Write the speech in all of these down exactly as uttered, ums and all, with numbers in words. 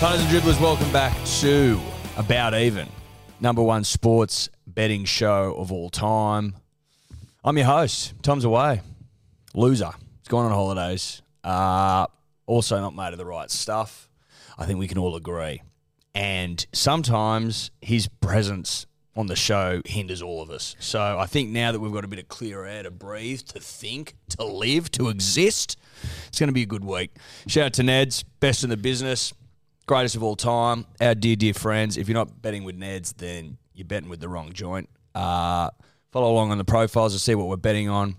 Punters and Dribblers, welcome back to About Even, number one sports betting show of all time. I'm your host. Tom's away. Loser. He's gone on holidays. Uh, also not made of the right stuff. I think we can all agree. And sometimes his presence on the show hinders all of us. So I think now that we've got a bit of clear air to breathe, to think, to live, to exist, it's going to be a good week. Shout out to Neds, best in the business. Greatest of all time, our dear, dear friends. If you're not betting with Neds, then you're betting with the wrong joint. Uh, follow along on the profiles to see what we're betting on.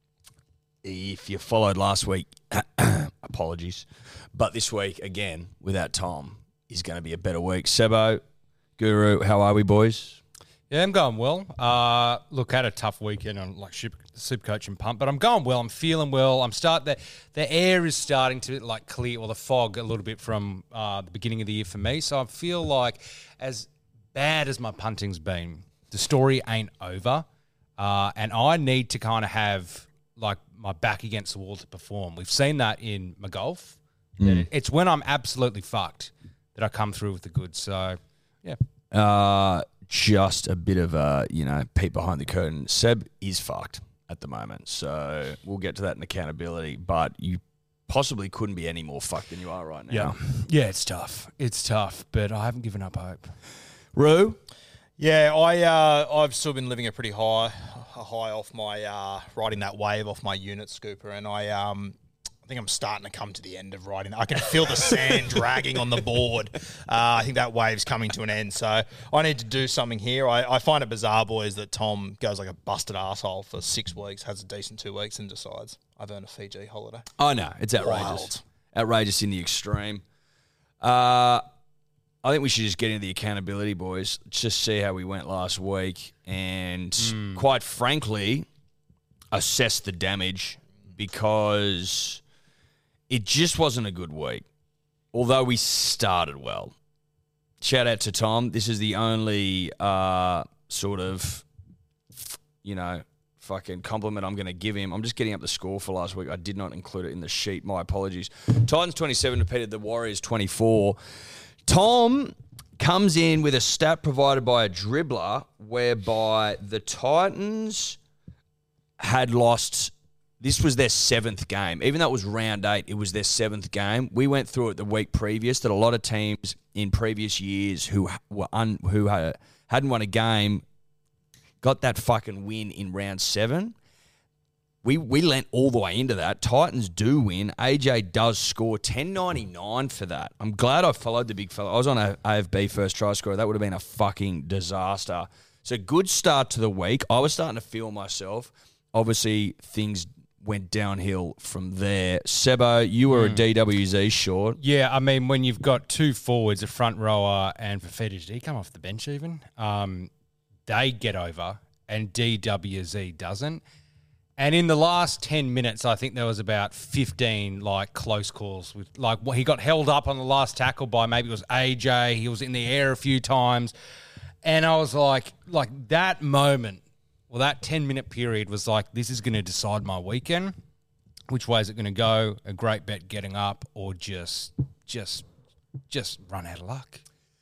If you followed last week, apologies. But this week, again, without Tom, is going to be a better week. Sebo, Guru, how are we, boys? Yeah, I'm going well. Uh, look, had a tough weekend on like super coach and pump, but I'm going well. I'm feeling well. I'm start the the air is starting to like clear, or the fog a little bit from uh, the beginning of the year for me. So I feel like as bad as my punting's been, the story ain't over, uh, and I need to kind of have like my back against the wall to perform. We've seen that in my golf. Mm. It, it's when I'm absolutely fucked that I come through with the goods. So yeah. Uh Just a bit of a, you know, peek behind the curtain. Seb is fucked at the moment, so we'll get to that in accountability, but you possibly couldn't be any more fucked than you are right now. Yeah, yeah, it's tough. It's tough, but I haven't given up hope. Roo? Yeah, I, uh, I've still been living a pretty high, a high off my, uh, riding that wave off my unit scooper, and I... um. I think I'm starting to come to the end of riding. I can feel the sand dragging on the board. Uh, I think that wave's coming to an end. So I need to do something here. I, I find it bizarre, boys, that Tom goes like a busted asshole for six weeks, has a decent two weeks, and decides I've earned a Fiji holiday. Oh, no. It's outrageous. Wild. Outrageous in the extreme. Uh, I think we should just get into the accountability, boys. Let's just see how we went last week and, mm. quite frankly, assess the damage, because it just wasn't a good week, although we started well. Shout out to Tom. This is the only uh, sort of, you know, fucking compliment I'm going to give him. I'm just getting up the score for last week. I did not include it in the sheet. My apologies. Titans twenty-seven defeated the Warriors twenty-four. Tom comes in with a stat provided by a dribbler whereby the Titans had lost... This was their seventh game. Even though it was round eight, it was their seventh game. We went through it the week previous that a lot of teams in previous years who were un, who hadn't won a game got that fucking win in round seven. We we leant all the way into that. Titans do win. A J does score ten ninety-nine for that. I'm glad I followed the big fella. I was on a A F B first try scorer. That would have been a fucking disaster. So good start to the week. I was starting to feel myself. Obviously, things went downhill from there. Sebo, you were mm. a D W Z short. Yeah, I mean, when you've got two forwards, a front rower, and Fafita, did he come off the bench even? Um, they get over, and D W Z doesn't. And in the last ten minutes, I think there was about fifteen, like, close calls. With like, he got held up on the last tackle by maybe it was A J. He was in the air a few times. And I was like, like that moment, well, that ten-minute period was like, this is going to decide my weekend. Which way is it going to go? A great bet getting up, or just, just, just run out of luck?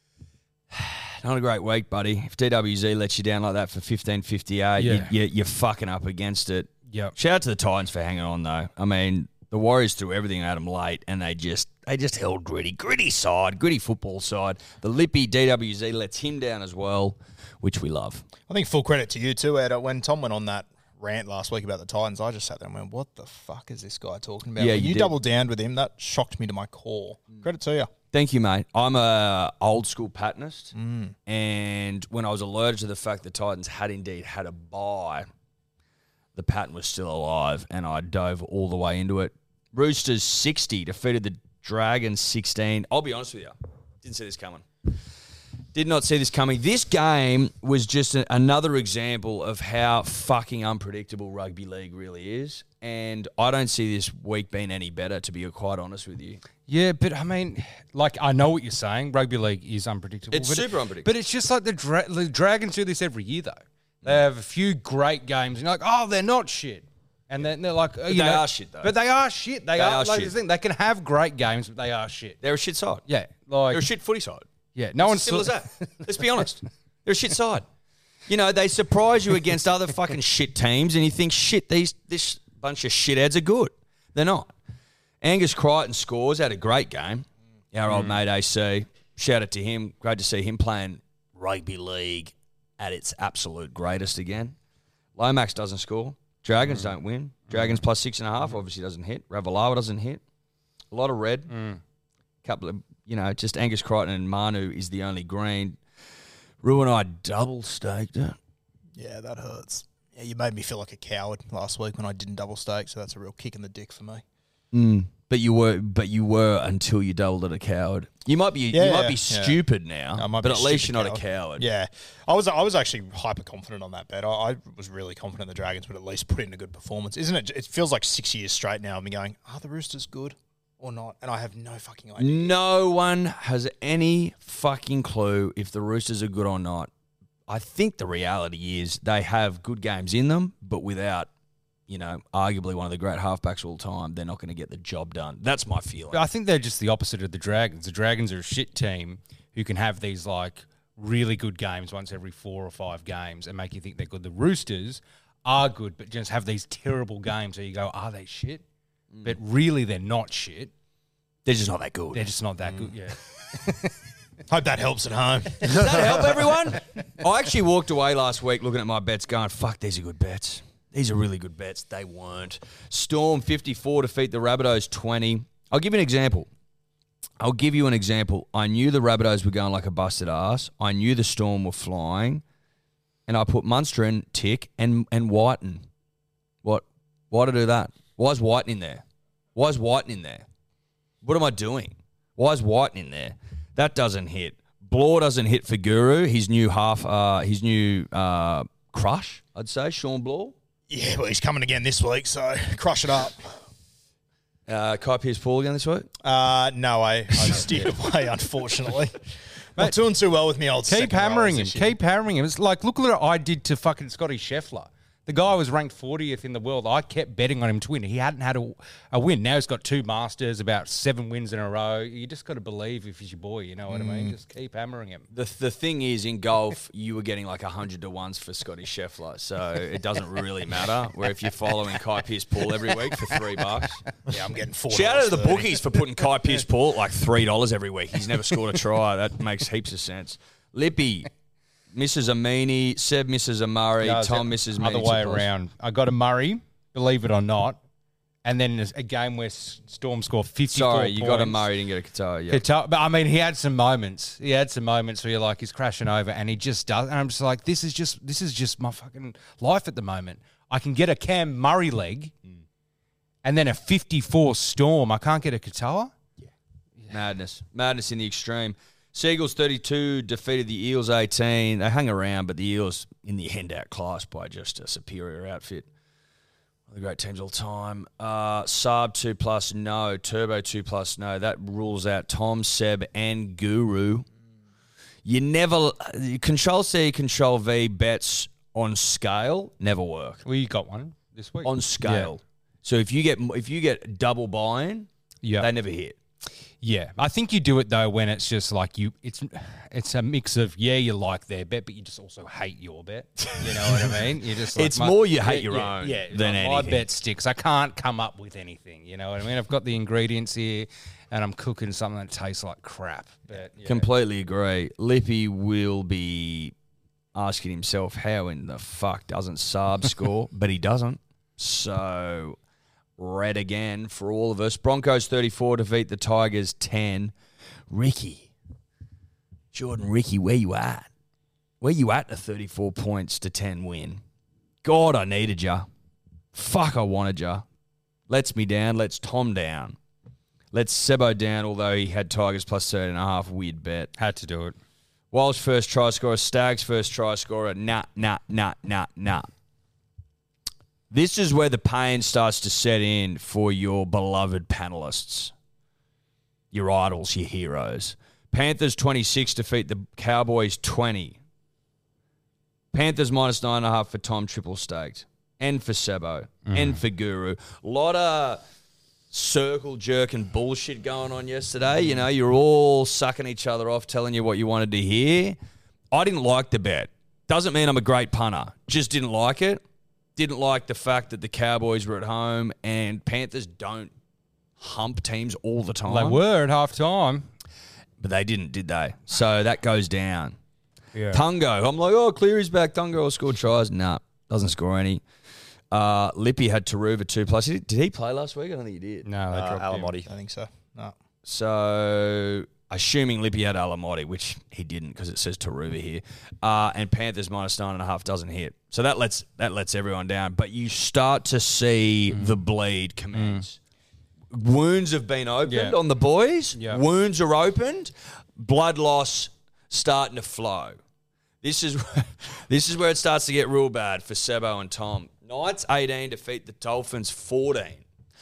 Not a great week, buddy. If D W Z lets you down like that for fifteen fifty-eight, yeah. you, you, you're fucking up against it. Yep. Shout out to the Titans for hanging on, though. I mean, the Warriors threw everything at them late, and they just they just held gritty, gritty side, gritty football side. The lippy D W Z lets him down as well, which we love. I think full credit to you too, Ed. When Tom went on that rant last week about the Titans, I just sat there and went, what the fuck is this guy talking about? Yeah, when you, you did. doubled down with him. That shocked me to my core. Mm. Credit to you. Thank you, mate. I'm a old school Pattonist, mm. and when I was alerted to the fact the Titans had indeed had a bye, the Patton was still alive, and I dove all the way into it. Roosters sixty defeated the Dragons sixteen. I'll be honest with you, didn't see this coming. Did not see this coming. This game was just a, another example of how fucking unpredictable rugby league really is. And I don't see this week being any better, to be quite honest with you. Yeah, but I mean, like, I know what you're saying. Rugby league is unpredictable. It's but super it, unpredictable. But it's just like the, Dra- the Dragons do this every year, though. They have a few great games, and you're like, oh, they're not shit. And then they're like, you they know, are shit, though. But they are shit. They, They are, are like, shit. the thing, they can have great games, but they are shit. They're a shit side. Yeah, like They're a shit footy side. yeah. No one's It's as simple as that. Let's be honest. They're a shit side. You know, they surprise you against other fucking shit teams, and you think, shit, these this bunch of shitheads are good. They're not. Angus Crichton scores, had a great game. Our old mate A C, shout out to him. Great to see him playing rugby league at its absolute greatest again. Lomax doesn't score. Dragons don't win. Dragons plus six and a half obviously doesn't hit. Ravalawa doesn't hit. A lot of red. Mm. Couple of, you know, just Angus Crichton and Manu is the only green. Rue and I double staked it. Yeah, that hurts. Yeah, you made me feel like a coward last week when I didn't double stake, so that's a real kick in the dick for me. Mm. But you were, but you were until you doubled it a coward. You might be, Yeah, you might yeah, be yeah. stupid now, I might but be at a least you're stupid not a coward. Yeah, I was I was actually hyper confident on that bet. I, I was really confident the Dragons would at least put in a good performance. Isn't it? It feels like six years straight now. I've been going, are the Roosters good or not? And I have no fucking idea. No one has any fucking clue if the Roosters are good or not. I think the reality is they have good games in them, but without, you know, arguably one of the great halfbacks of all time, they're not going to get the job done. That's my feeling. I think they're just the opposite of the Dragons. The Dragons are a shit team who can have these like really good games once every four or five games and make you think they're good. The Roosters are good, but just have these terrible games where you go, are they shit? Mm. But really, they're not shit. They're just not that good. They're just not that mm. good. Yeah. Hope that helps at home. Does that help everyone? I actually walked away last week looking at my bets going, fuck, these are good bets. These are really good bets. They weren't. Storm fifty-four defeat the Rabbitohs twenty. I'll give you an example. I'll give you an example. I knew the Rabbitohs were going like a busted ass. I knew the Storm were flying. And I put Munster in, tick, and, and Whiten. What? Why did I do that? Why is Whiten in there? Why is Whiten in there? What am I doing? Why is Whiten in there? That doesn't hit. Bloor doesn't hit for Guru. His new half, uh, his new uh, crush, I'd say, Sean Bloor. Yeah, well, he's coming again this week, so crush it up. Uh, Kai Pearce-Paul again this week? Uh, no, I, I steered away, unfortunately. Not doing too well with me old Keep second hammering him. rollers this year. Keep hammering him. It's like, look what I did to fucking Scotty Scheffler. The guy was ranked fortieth in the world. I kept betting on him to win. He hadn't had a, a win. Now he's got two Masters, about seven wins in a row. You just got to believe if he's your boy, you know what mm. I mean? Just keep hammering him. The the thing is, in golf, you were getting like one hundred to ones for Scotty Scheffler, so it doesn't really matter. Where if you're following Kai Pearce-Paul every week for three bucks. Yeah, I'm getting four. Shout out to the bookies for putting Kai Pearce-Paul at like three dollars every week. He's never scored a try. That makes heaps of sense. Lippy. Missus Amini, Seb misses a Murray, No, Tom misses other way around. I got a Murray, believe it or not, and then a game where Storm scored fifty-four Sorry, you points. got a Murray, didn't get a Qatar. Yeah, Qatar, but I mean, he had some moments. He had some moments where you're like, he's crashing over, and he just does. And I'm just like, this is just this is just my fucking life at the moment. I can get a Cam Murray leg, mm. and then a fifty-four Storm. I can't get a Qatar. Yeah. yeah, madness, madness in the extreme. Seagulls thirty-two defeated the Eels eighteen. They hung around, but the Eels, in the end, outclassed by just a superior outfit. One of the great teams all time. Uh, Saab two plus no. Turbo two plus no. That rules out Tom, Seb, and Guru. You never... Control C, Control V bets on scale never work. Well, you got one this week. On scale. Yeah. So if you get if you get double buy-in, yeah. they never hit. Yeah, I think you do it though when it's just like you. It's it's a mix of yeah, you like their bet, but you just also hate your bet. You know what I mean? You just like it's my, more you hate yeah, your yeah, own yeah, than like anything. My bet sticks. I can't come up with anything. You know what I mean? I've got the ingredients here, and I'm cooking something that tastes like crap. But yeah. Completely agree. Lippy will be asking himself how in the fuck doesn't Saab score, but he doesn't. So. Red again for all of us. Broncos thirty-four defeat the Tigers ten. Ricky. Jordan Ricky, where you at? Where you at the thirty-four points to ten win? God, I needed ya. Fuck, I wanted ya. Lets me down. Lets Tom down. Lets Sebo down, although he had Tigers plus thirteen and a half. Weird bet. Had to do it. Walsh first try scorer. Staggs first try scorer. Nah, nah, nah, nah, nah. This is where the pain starts to set in for your beloved panelists, your idols, your heroes. Panthers twenty-six defeat the Cowboys twenty. Panthers minus nine and a half for Tom, triple staked. and for Sebo and for Guru. A lot of circle jerking bullshit going on yesterday. You know, you're all sucking each other off, telling you what you wanted to hear. I didn't like the bet. Doesn't mean I'm a great punter. Just didn't like it. Didn't like the fact that the Cowboys were at home and Panthers don't hump teams all the time. They were at half time. But they didn't, did they? So that goes down. Yeah. Tungo. I'm like, oh, Cleary's back. Tungo will score tries. Nah, doesn't score any. Uh, Lippy had Taruva two plus. Did he play last week? I don't think he did. No, they Uh, dropped him. Alamotti. I think so. No. So, assuming Lippy had Alamotti, which he didn't because it says Taruva here, uh, and Panthers minus nine and a half doesn't hit. So that lets that lets everyone down. But you start to see Mm. the bleed commence. Mm. Wounds have been opened Yeah. on the boys. Yeah. Wounds are opened. Blood loss starting to flow. This is this is where it starts to get real bad for Sebo and Tom. Knights eighteen defeat the Dolphins fourteen.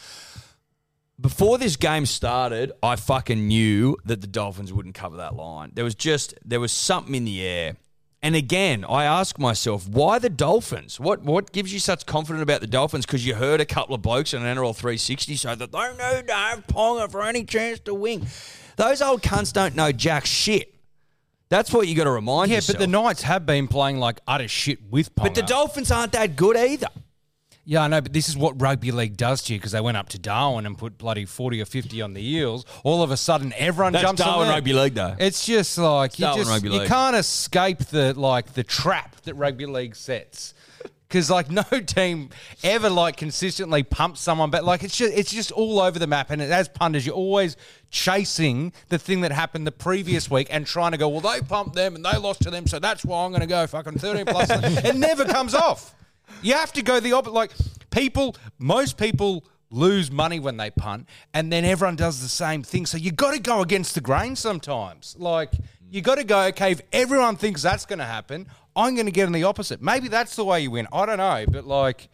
Before this game started, I fucking knew that the Dolphins wouldn't cover that line. There was just, there was something in the air. And again, I ask myself, why the Dolphins? What what gives you such confidence about the Dolphins? Because you heard a couple of blokes on an N R L three sixty say that they need to have Ponga for any chance to win. Those old cunts don't know jack shit. That's what you got to remind Yeah, yourself. but the Knights have been playing like utter shit with Ponga. But the Dolphins aren't that good either. Yeah, I know, but this is what rugby league does to you because they went up to Darwin and put bloody forty or fifty on the Eels. All of a sudden, everyone That's jumps on Darwin them. Rugby League, though. It's just like you Darwin just Rugby you League. can't escape the like the trap that rugby league sets. Because like no team ever like consistently pumps someone back. Like it's just it's just all over the map. And as punters, you're always chasing the thing that happened the previous week and trying to go, well, they pumped them and they lost to them, so that's why I'm going to go fucking thirteen plus. It never comes off. You have to go the opposite. Like people, most people lose money when they punt, and then everyone does the same thing. So you got to go against the grain sometimes. Like you got to go, okay, if everyone thinks that's going to happen, I'm going to get on the opposite. Maybe that's the way you win. I don't know, but like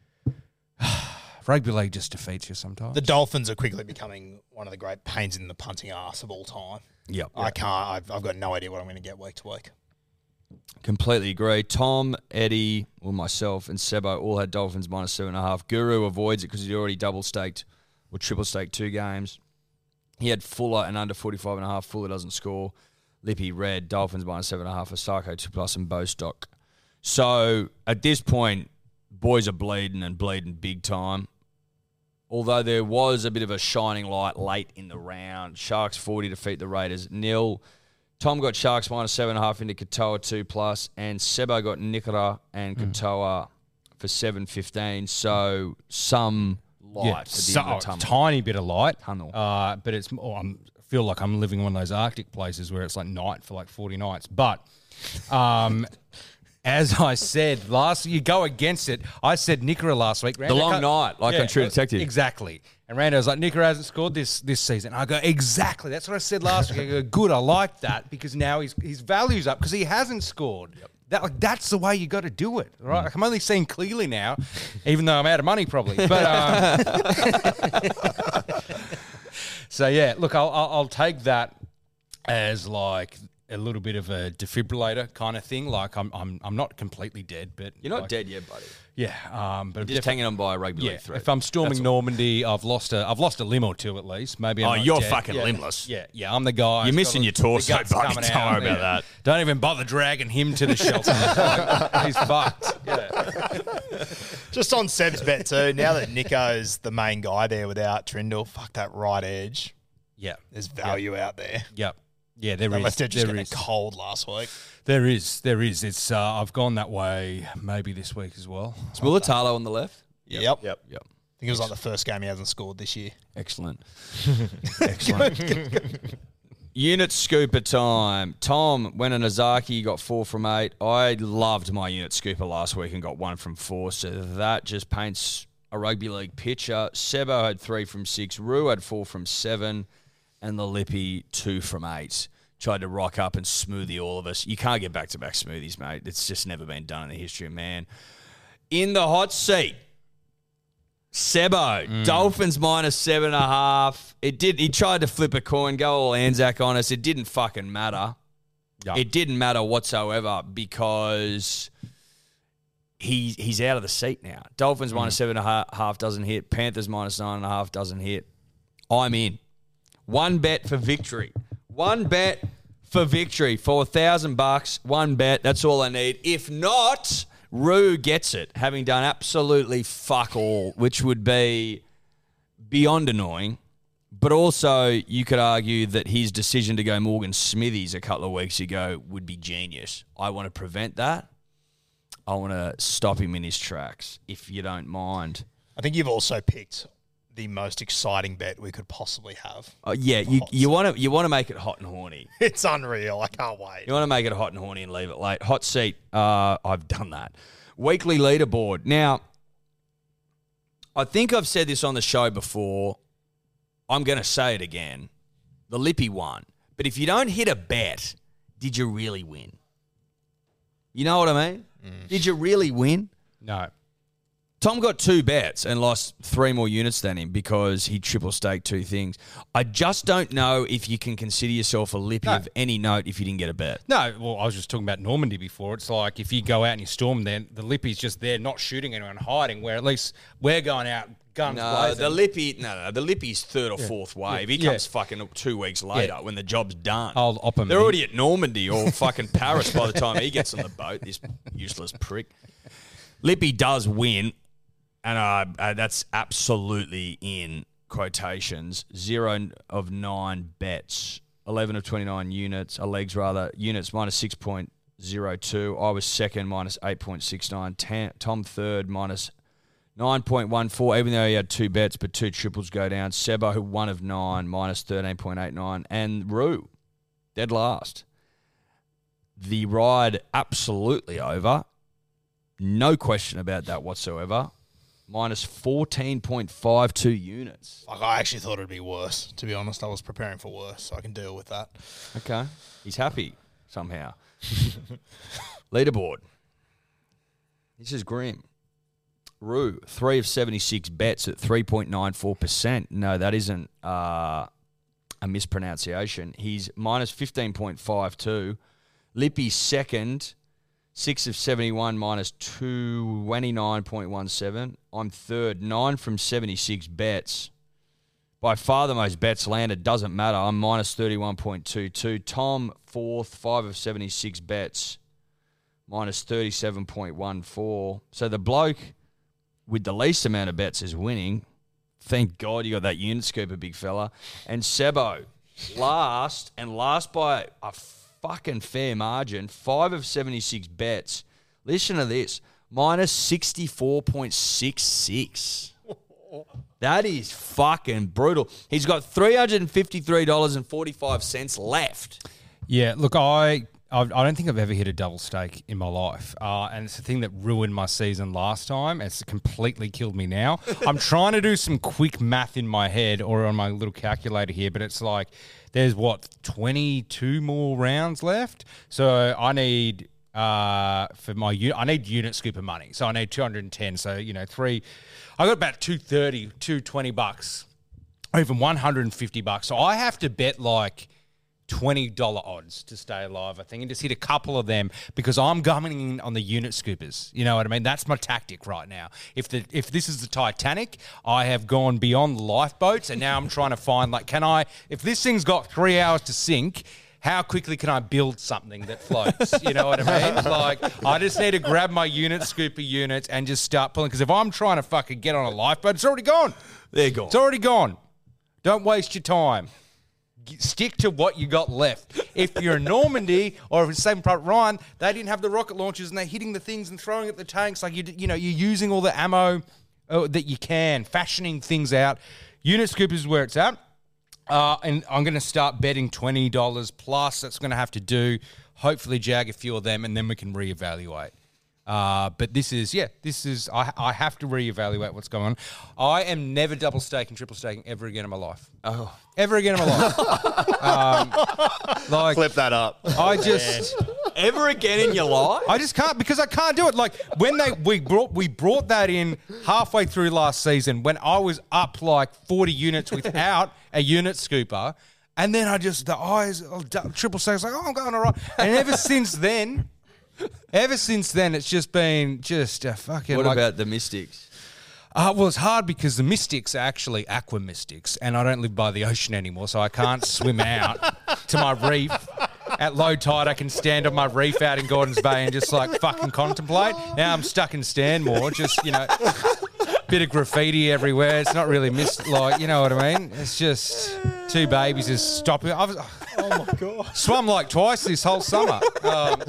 rugby league just defeats you sometimes. The Dolphins are quickly becoming one of the great pains in the punting arse of all time. Yep. I can't. I've, I've got no idea what I'm going to get week to week. Completely agree. Tom, Eddie, well, myself, and Sebo all had Dolphins minus seven and a half. Guru avoids it because he's already double staked or triple staked two games. He had Fuller and under forty-five and a half. Fuller doesn't score. Lippy, red, Dolphins minus seven and a half for Sarko, two plus, and Bostock. So at this point, boys are bleeding and bleeding big time. Although there was a bit of a shining light late in the round. Sharks forty defeat the Raiders nil. Tom got Sharks minus seven and a half into Katoa two plus, and Sebo got Nikora and Katoa for seven fifteen. So some light yeah, at the so, end of the tunnel. tiny bit of light. Tunnel. Uh, but it's oh, I'm, I feel like I'm living in one of those Arctic places where it's like night for like forty nights. But um, as I said last, you go against it. I said Nikora last week. The long night, like on True Detective. Exactly. And Rando was like, Nikora hasn't scored this this season. I go, exactly. That's what I said last week. I go, good, I like that because now his his value's up because he hasn't scored. Yep. That like that's the way you got to do it, right? Like, I'm only seeing clearly now, even though I'm out of money probably. But um, so yeah, look, I'll, I'll I'll take that as like a little bit of a defibrillator kind of thing. Like I'm I'm I'm not completely dead, but You're not like, dead yet, buddy. Yeah, um, but You're just hanging on by a rugby yeah, league thread. if I'm storming That's all. Normandy, I've lost a I've lost a limb or two at least. Maybe. I'm Oh, not you're dead. fucking yeah. limbless. Yeah, yeah, I'm the guy. You're who's missing got your the torso, guts buddy. coming Don't out. worry about Yeah. that. Don't even bother dragging him to the shelter. Like, he's fucked. Yeah. Just on Seb's bet too. Now that Nico's the main guy there without Trindle, fuck that right edge. Yeah. There's value out there. Yep. Yeah, there is. Unless they're just there getting is. cold last week. There is. There is. It's. Uh, I've gone that way maybe this week as well. Is Mulatalo on the left? Yep. Yep. Yep. I think it was like the first game he hasn't scored this year. Excellent. Excellent. Unit scooper time. Tom went on Azaki, got four from eight. I loved my unit scooper last week and got one from four, so that just paints a rugby league picture. Sebo had three from six. Rue had four from seven. And the Lippy, two from eight. Tried to rock up and smoothie all of us. You can't get back-to-back smoothies, mate. It's just never been done in the history of man. In the hot seat, Sebo, mm. Dolphins minus seven and a half. It did. He tried to flip a coin, go all Anzac on us. It didn't fucking matter. Yep. It didn't matter whatsoever because he he's out of the seat now. Dolphins mm. minus seven and a half doesn't hit. Panthers minus nine and a half doesn't hit. I'm in. One bet for victory. One bet for victory for a thousand bucks. One bet. That's all I need. If not, Roo gets it, having done absolutely fuck all, which would be beyond annoying. But also, you could argue that his decision to go Morgan Smithies a couple of weeks ago would be genius. I want to prevent that. I want to stop him in his tracks, if you don't mind. I think you've also picked the most exciting bet we could possibly have. Uh, yeah, you you want to you want to make it hot and horny. It's unreal. I can't wait. You want to make it hot and horny and leave it late. Hot seat. Uh, I've done that. Weekly leaderboard. Now, I think I've said this on the show before. I'm going to say it again. The Lippy won. But if you don't hit a bet, did you really win? You know what I mean? Mm. Did you really win? No. Tom got two bets and lost three more units than him because he triple staked two things. I just don't know if you can consider yourself a Lippy no. of any note if you didn't get a bet. No, well, I was just talking about Normandy before. It's like if you go out and you storm there, the Lippy's just there not shooting anyone, hiding, where at least we're going out guns no, blazing. The Lippy, no, no, the Lippy's third or yeah. fourth wave. Yeah. He comes yeah. fucking two weeks later yeah. when the job's done. I'll op him. They're already at Normandy or fucking Paris by the time he gets on the boat, this useless prick. Lippy does win. And uh, uh, that's absolutely in quotations. Zero of nine bets, eleven of twenty-nine units, uh, legs rather, units minus six point zero two. I was second, minus eight point six nine. Tam, Tom third, minus nine point one four, even though he had two bets, but two triples go down. Sebo, one of nine, minus thirteen point eight nine. And Roo, dead last. The ride absolutely over. No question about that whatsoever. Minus fourteen point five two units. Like, I actually thought it would be worse, to be honest. I was preparing for worse, so I can deal with that. Okay. He's happy somehow. Leaderboard. This is grim. Roo, three of seventy-six bets at three point nine four percent. No, that isn't uh, a mispronunciation. He's minus fifteen point five two. Lippy second. Six of seventy-one minus twenty-nine point one seven. I'm third. Nine from seventy-six bets. By far the most bets landed. Doesn't matter. I'm minus thirty-one point two two. Tom, fourth. Five of seventy-six bets. Minus thirty-seven point one four. So the bloke with the least amount of bets is winning. Thank God you got that unit scooper, big fella. And Sebo, last, and last by a fucking fair margin, five of seventy-six bets. Listen to this, minus sixty-four point six six. That is fucking brutal. He's got three hundred fifty-three dollars and forty-five cents left. Yeah, look, I I don't think I've ever hit a double stake in my life. Uh, and it's the thing that ruined my season last time. It's completely killed me now. I'm trying to do some quick math in my head or on my little calculator here, but it's like there's, what, twenty-two more rounds left? So I need, uh, for my unit, I need unit scooper money. So I need two hundred ten. So, you know, three, I got about two thirty, two twenty bucks, or even one hundred fifty bucks. So I have to bet like twenty dollars odds to stay alive, I think, and just hit a couple of them because I'm going in on the unit scoopers. You know what I mean? That's my tactic right now. If the if this is the Titanic, I have gone beyond the lifeboats, and now I'm trying to find, like, can I, if this thing's got three hours to sink, how quickly can I build something that floats? You know what I mean? Like, I just need to grab my unit scooper units and just start pulling, because if I'm trying to fucking get on a lifeboat, it's already gone. They're gone. It's already gone. Don't waste your time. Stick to what you got left. If you're in Normandy or if it's Saving Private Ryan, they didn't have the rocket launchers and they're hitting the things and throwing at the tanks. Like, you you know, you're using all the ammo uh, that you can, fashioning things out. Unit scoopers is where it's at. Uh, and I'm going to start betting twenty dollars plus. That's going to have to do. Hopefully jag a few of them and then we can reevaluate. Uh, but this is, yeah, this is, I, I have to reevaluate what's going on. I am never double staking, triple staking ever again in my life. Oh. Ever again in my life. um, like, Flip that up. I just... Ever again in your life? I just can't, because I can't do it. Like, when they, we brought, we brought that in halfway through last season when I was up like forty units without a unit scooper. And then I just, the eyes, triple stakes, like, oh, I'm going all right. And ever since then... Ever since then, it's just been just a fucking. What like, about the Mystics? Uh, well, it's hard because the Mystics are actually aqua mystics, and I don't live by the ocean anymore, so I can't swim out to my reef. At low tide, I can stand on my reef out in Gordons Bay and just like fucking contemplate. Now I'm stuck in Stanmore, just, you know, bit of graffiti everywhere. It's not really mist, like, you know what I mean? It's just two babies just stopping. I've Oh my God. swum like twice this whole summer. Um,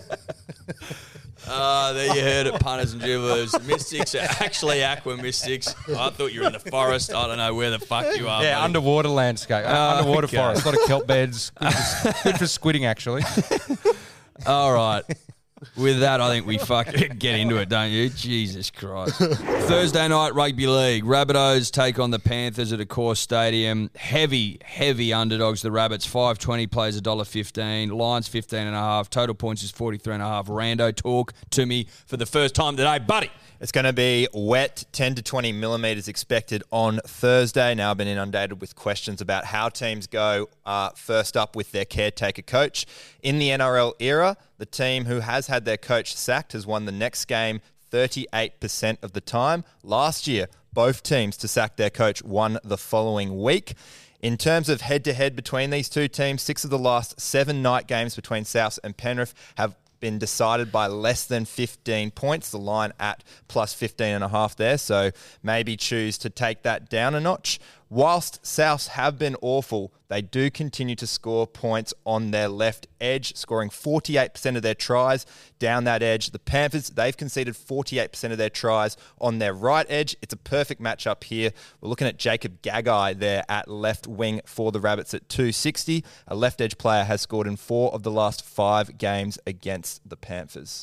Ah, there you heard it, punters and dribblers. Mystics are actually aqua mystics. I thought you were in the forest. I don't know where the fuck you are. yeah, buddy. underwater landscape, uh, Oh, underwater okay. forest, a lot of kelp beds. Good for, good for squidding, actually. All right. With that, I think we fucking get into it, don't you? Jesus Christ. Thursday night rugby league. Rabbitohs take on the Panthers at Accor Stadium. Heavy, heavy underdogs. The Rabbits, five twenty plays one dollar fifteen. Lions, fifteen and a half. Total points is forty-three and a half. Rando, talk to me for the first time today, buddy. It's going to be wet, ten to twenty millimetres expected on Thursday. Now I've been inundated with questions about how teams go uh, first up with their caretaker coach. In the N R L era, the team who has had their coach sacked has won the next game thirty-eight percent of the time. Last year, both teams to sack their coach won the following week. In terms of head-to-head between these two teams, six of the last seven night games between Souths and Penrith have been decided by less than fifteen points. The line at plus fifteen and a half there, so maybe choose to take that down a notch. Whilst Souths have been awful, they do continue to score points on their left edge, scoring forty-eight percent of their tries down that edge. The Panthers, they've conceded forty-eight percent of their tries on their right edge. It's a perfect matchup here. We're looking at Jacob Gagai there at left wing for the Rabbits at two sixty. A left edge player has scored in four of the last five games against the Panthers.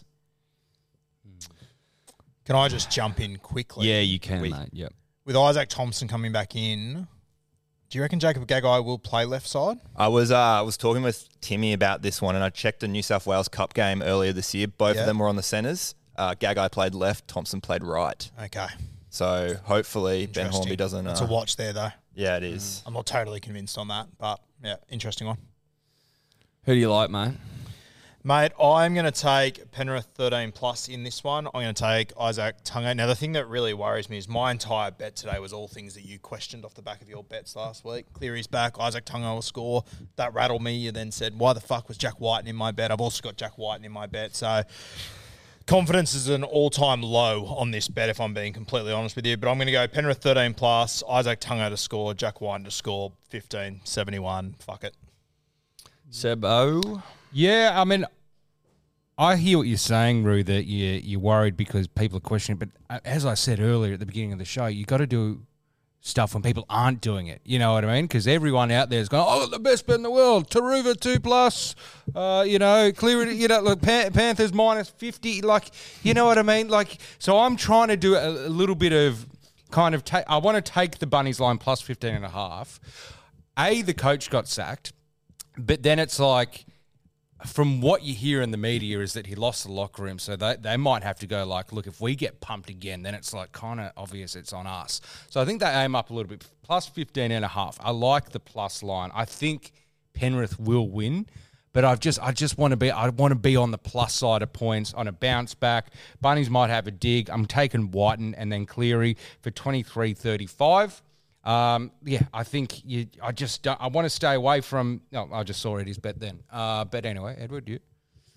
Can I just jump in quickly? Yeah, you can, We- mate. Yep. With Isaac Thompson coming back in, do you reckon Jacob Gagai will play left side? I was uh, I was talking with Timmy about this one, and I checked a New South Wales Cup game earlier this year. Both Yeah. of them were on the centres. Uh, Gagai played left, Thompson played right. Okay. So hopefully Ben Interesting. Hornby doesn't. Uh, It's a watch there, though. yeah, it is. I'm not totally convinced on that, but yeah, interesting one. Who do you like, mate? Mate, I'm going to take Penrith thirteen plus in this one. I'm going to take Isaac Tungo. Now, the thing that really worries me is my entire bet today was all things that you questioned off the back of your bets last week. Cleary's back. Isaac Tungo will score. That rattled me. You then said, why the fuck was Jack Whiten in my bet? I've also got Jack Whiten in my bet. So confidence is an all-time low on this bet, if I'm being completely honest with you. But I'm going to go Penrith thirteen plus, Isaac Tungo to score, Jack Whiten to score, fifteen seventy-one. Fuck it. Sebo. Yeah, I mean, I hear what you're saying, Roo, that you, you're worried because people are questioning. But uh, as I said earlier at the beginning of the show, you got to do stuff when people aren't doing it. You know what I mean? Because everyone out there is going, oh, the best bet in the world, Taruva two plus, uh, you know, clear it, you know, look, Pan- Panthers minus fifty. Like, you know what I mean? Like, so I'm trying to do a, a little bit of kind of, ta- I want to take the Bunnies line plus fifteen and a half. A, the coach got sacked, but then it's like, from what you hear in the media is that he lost the locker room, so they, they might have to go like, look, if we get pumped again, then it's like kind of obvious it's on us. So I think they aim up a little bit, plus fifteen and a half. I like the plus line. I think Penrith will win, but I've just I just want to be I want to be on the plus side of points on a bounce back. Bunnies might have a dig. I'm taking Whiten and then Cleary for twenty-three thirty-five. Um, yeah, I think you. I just don't, I want to stay away from. No, I just saw it his bet then. Uh, but anyway, Edward, you.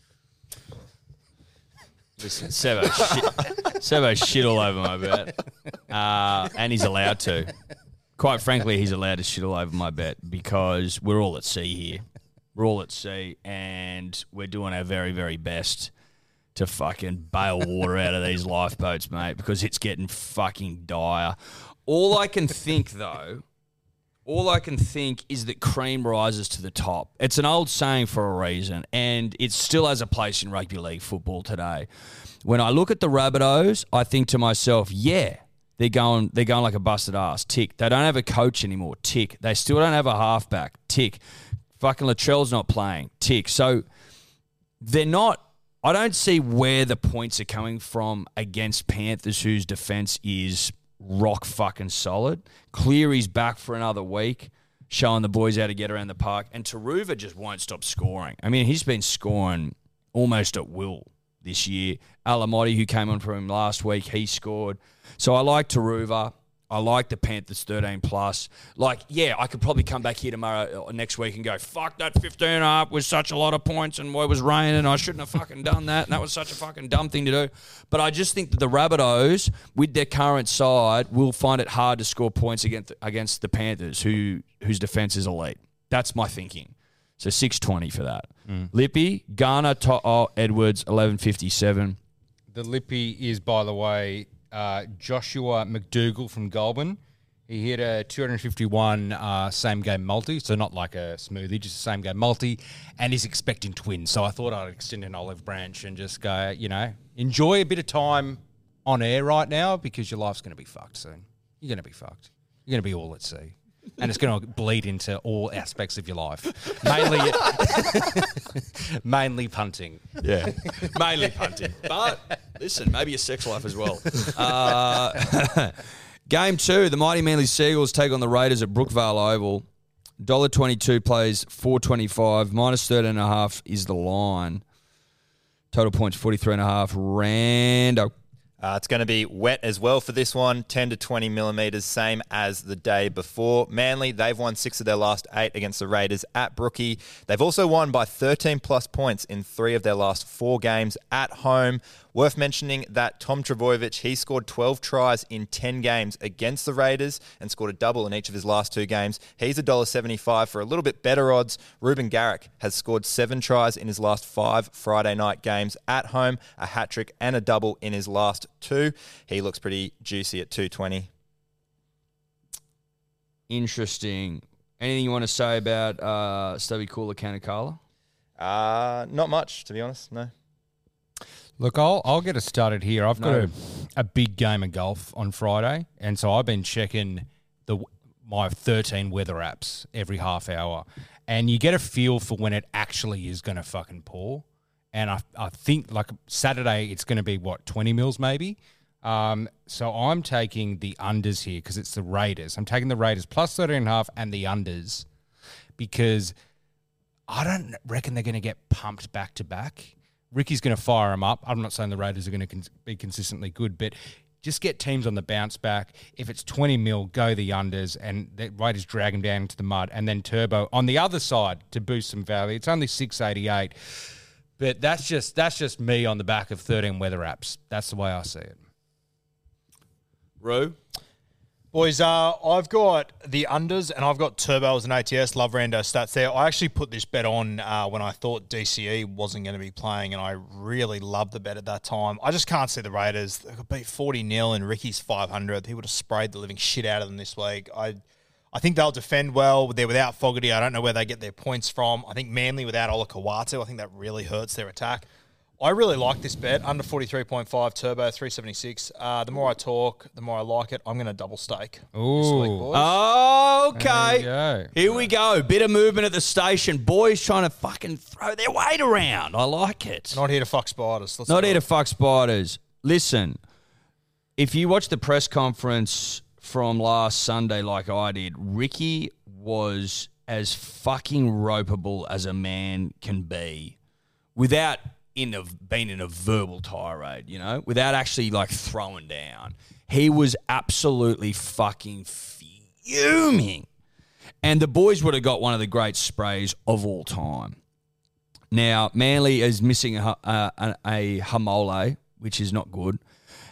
Listen, Sebo shit, Sebo shit all over my bet, uh, and he's allowed to. Quite frankly, he's allowed to shit all over my bet because we're all at sea here. We're all at sea, and we're doing our very, very best to fucking bail water out of these lifeboats, mate, because it's getting fucking dire. All I can think, though, all I can think is that cream rises to the top. It's an old saying for a reason, and it still has a place in rugby league football today. When I look at the Rabbitohs, I think to myself, yeah, they're going they're going like a busted ass. Tick. They don't have a coach anymore. Tick. They still don't have a halfback. Tick. Fucking Latrell's not playing. Tick. So they're not... I don't see where the points are coming from against Panthers, whose defence is rock fucking solid. Cleary's back for another week, showing the boys how to get around the park. And Taruva just won't stop scoring. I mean, he's been scoring almost at will this year. Alamotti, who came on for him last week, he scored. So I like Taruva. I like the Panthers thirteen plus. Like, yeah, I could probably come back here tomorrow or next week and go, fuck, that fifteen and a half was such a lot of points and it was raining. I shouldn't have fucking done that. And that was such a fucking dumb thing to do. But I just think that the Rabbitohs, with their current side, will find it hard to score points against against the Panthers, who whose defense is elite. That's my thinking. So six twenty for that. Mm. Lippy, Garner, To'o, Edwards, eleven fifty-seven. The Lippy is, by the way, uh, Joshua McDougall from Goulburn. He hit a two fifty-one uh, same-game multi, so not like a smoothie, just a same-game multi, and he's expecting twins. So I thought I'd extend an olive branch and just go, you know, enjoy a bit of time on air right now because your life's going to be fucked soon. You're going to be fucked. You're going to be all at sea. And it's going to bleed into all aspects of your life. Mainly mainly punting. Yeah, mainly punting. But, listen, maybe your sex life as well. Uh, game two, the mighty Manly Seagulls take on the Raiders at Brookvale Oval. one dollar twenty-two plays four twenty-five. Minus thirteen and a half is the line. Total points forty-three and a half. Rando. Uh, it's going to be wet as well for this one, ten to twenty millimetres, same as the day before. Manly, they've won six of their last eight against the Raiders at Brookie. They've also won by thirteen plus points in three of their last four games at home. Worth mentioning that Tom Trbojevic, he scored twelve tries in ten games against the Raiders and scored a double in each of his last two games. He's one dollar seventy-five for a little bit better odds. Ruben Garrick has scored seven tries in his last five Friday night games at home, a hat-trick and a double in his last two. He looks pretty juicy at two twenty. Interesting. Anything you want to say about uh, Stubby Cooler Canacala? Uh, not much, to be honest, no. Look, I'll I'll get us started here. I've got No. a, a big game of golf on Friday, and so I've been checking the my thirteen weather apps every half hour, and you get a feel for when it actually is going to fucking pour. And I I think like Saturday it's going to be what twenty mils maybe. Um, so I'm taking the unders here because it's the Raiders. I'm taking the Raiders plus thirteen and a half and the unders because I don't reckon they're going to get pumped back to back. Ricky's going to fire them up. I'm not saying the Raiders are going to cons- be consistently good, but just get teams on the bounce back. If it's twenty mil, go the unders, and the Raiders drag them down into the mud, and then Turbo on the other side to boost some value. It's only six eighty-eight, but that's just that's just me on the back of thirteen weather apps. That's the way I see it. Roo? Boys, uh, I've got the unders and I've got Turbo as an A T S. Love Rando stats there. I actually put this bet on uh, when I thought D C E wasn't going to be playing, and I really loved the bet at that time. I just can't see the Raiders. They could beat forty nil and Ricky's five hundred. He would have sprayed the living shit out of them this week. I I think they'll defend well. They're without Fogarty. I don't know where they get their points from. I think Manly without Ola Kawatu, I think that really hurts their attack. I really like this bet. Under forty-three point five, Turbo, three seventy-six. Uh, the more I talk, the more I like it. I'm going to double stake. Ooh. This week, boys. Okay. There you go. Here we go. Bit of movement at the station. Boys trying to fucking throw their weight around. I like it. Not here to fuck spiders. Let's Not do here to it. fuck spiders. Listen, if you watch the press conference from last Sunday like I did, Ricky was as fucking ropeable as a man can be without in a, being in a verbal tirade, you know, without actually like throwing down. He was absolutely fucking fuming. And the boys would have got one of the great sprays of all time. Now, Manly is missing a, a, a, a Hamole, which is not good.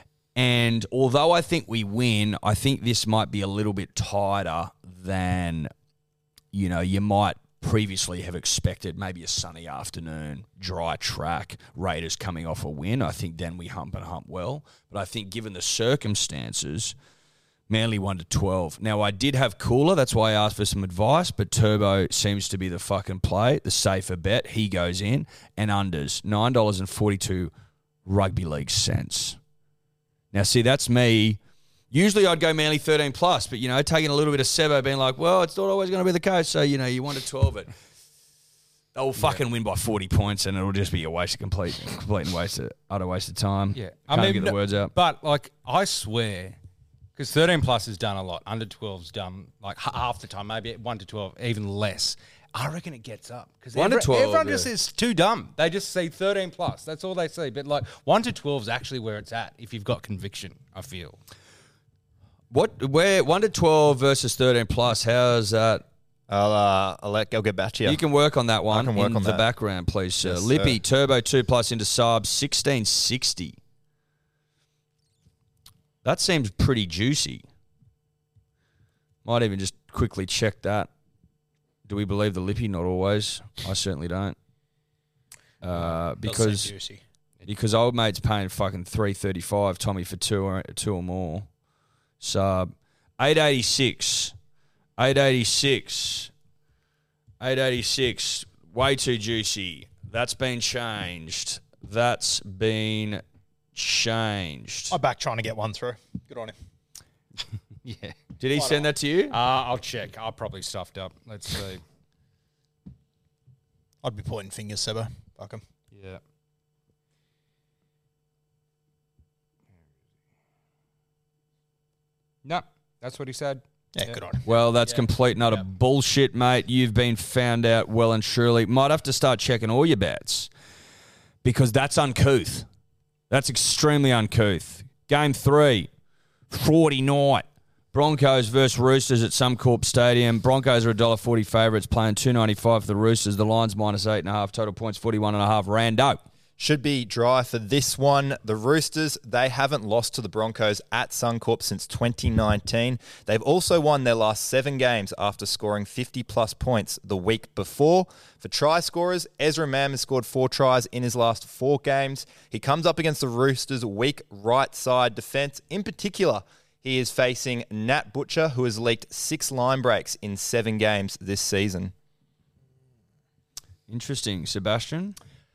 And although I think we win, I think this might be a little bit tighter than, you know, you might previously have expected. Maybe a sunny afternoon, dry track, Raiders coming off a win. I think then we hump and hump well. But I think given the circumstances, Manly one to twelve. Now, I did have Cooler. That's why I asked for some advice. But Turbo seems to be the fucking play, the safer bet. He goes in. And unders, nine dollars and forty-two rugby league cents. Now, see, that's me. Usually I'd go Manly thirteen plus, but, you know, taking a little bit of Sebo, being like, well, it's not always going to be the case. So, you know, you one to twelve it. They'll fucking yeah. win by forty points, and it'll just be a waste of complete, complete and waste of, utter waste of time. Yeah. Can't I mean, get the words out. But, like, I swear, because thirteen plus has done a lot. Under twelve's done, like, half the time, maybe one to twelve, even less. I reckon it gets up because One to twelve, everyone just yeah. is too dumb. They just see thirteen plus. That's all they see. But like one to twelve is actually where it's at if you've got conviction. I feel. What? Where one to twelve versus thirteen plus? How's that? I'll, uh, I'll, let, I'll get back to you. You can work on that one can work in on the that. background, please, sir. Yes, Lippy, sir. Turbo two plus into sub, sixteen sixty. That seems pretty juicy. Might even just quickly check that. Do we believe the Lippy? Not always. I certainly don't. Uh, Does seem because juicy. because old mate's paying fucking three thirty five, Tommy, for two or two or more. Sub eight eighty six. eight eighty-six. eight eighty-six. Way too juicy. That's been changed. That's been changed. I'm back trying to get one through. Good on him. Yeah. Did he send that to you? Uh, I'll check. I'll probably stuffed up. Let's see. I'd be pointing fingers, Sebo. Fuck him. Yeah. No, that's what he said. Yeah, Yeah. good on him. Well, that's complete and utter bullshit, mate. You've been found out well and truly. Might have to start checking all your bets because that's uncouth. That's extremely uncouth. Game three, forty night. Broncos versus Roosters at Suncorp Stadium. Broncos are one dollar forty favourites, playing two ninety-five for the Roosters. The Lions minus eight and a half. Total points forty-one and a half. Rando. Should be dry for this one. The Roosters, they haven't lost to the Broncos at Suncorp since twenty nineteen. They've also won their last seven games after scoring fifty-plus points the week before. For try scorers, Ezra Mam has scored four tries in his last four games. He comes up against the Roosters' weak right side defence. In particular, he is facing Nat Butcher, who has leaked six line breaks in seven games this season. Interesting. Sebastian?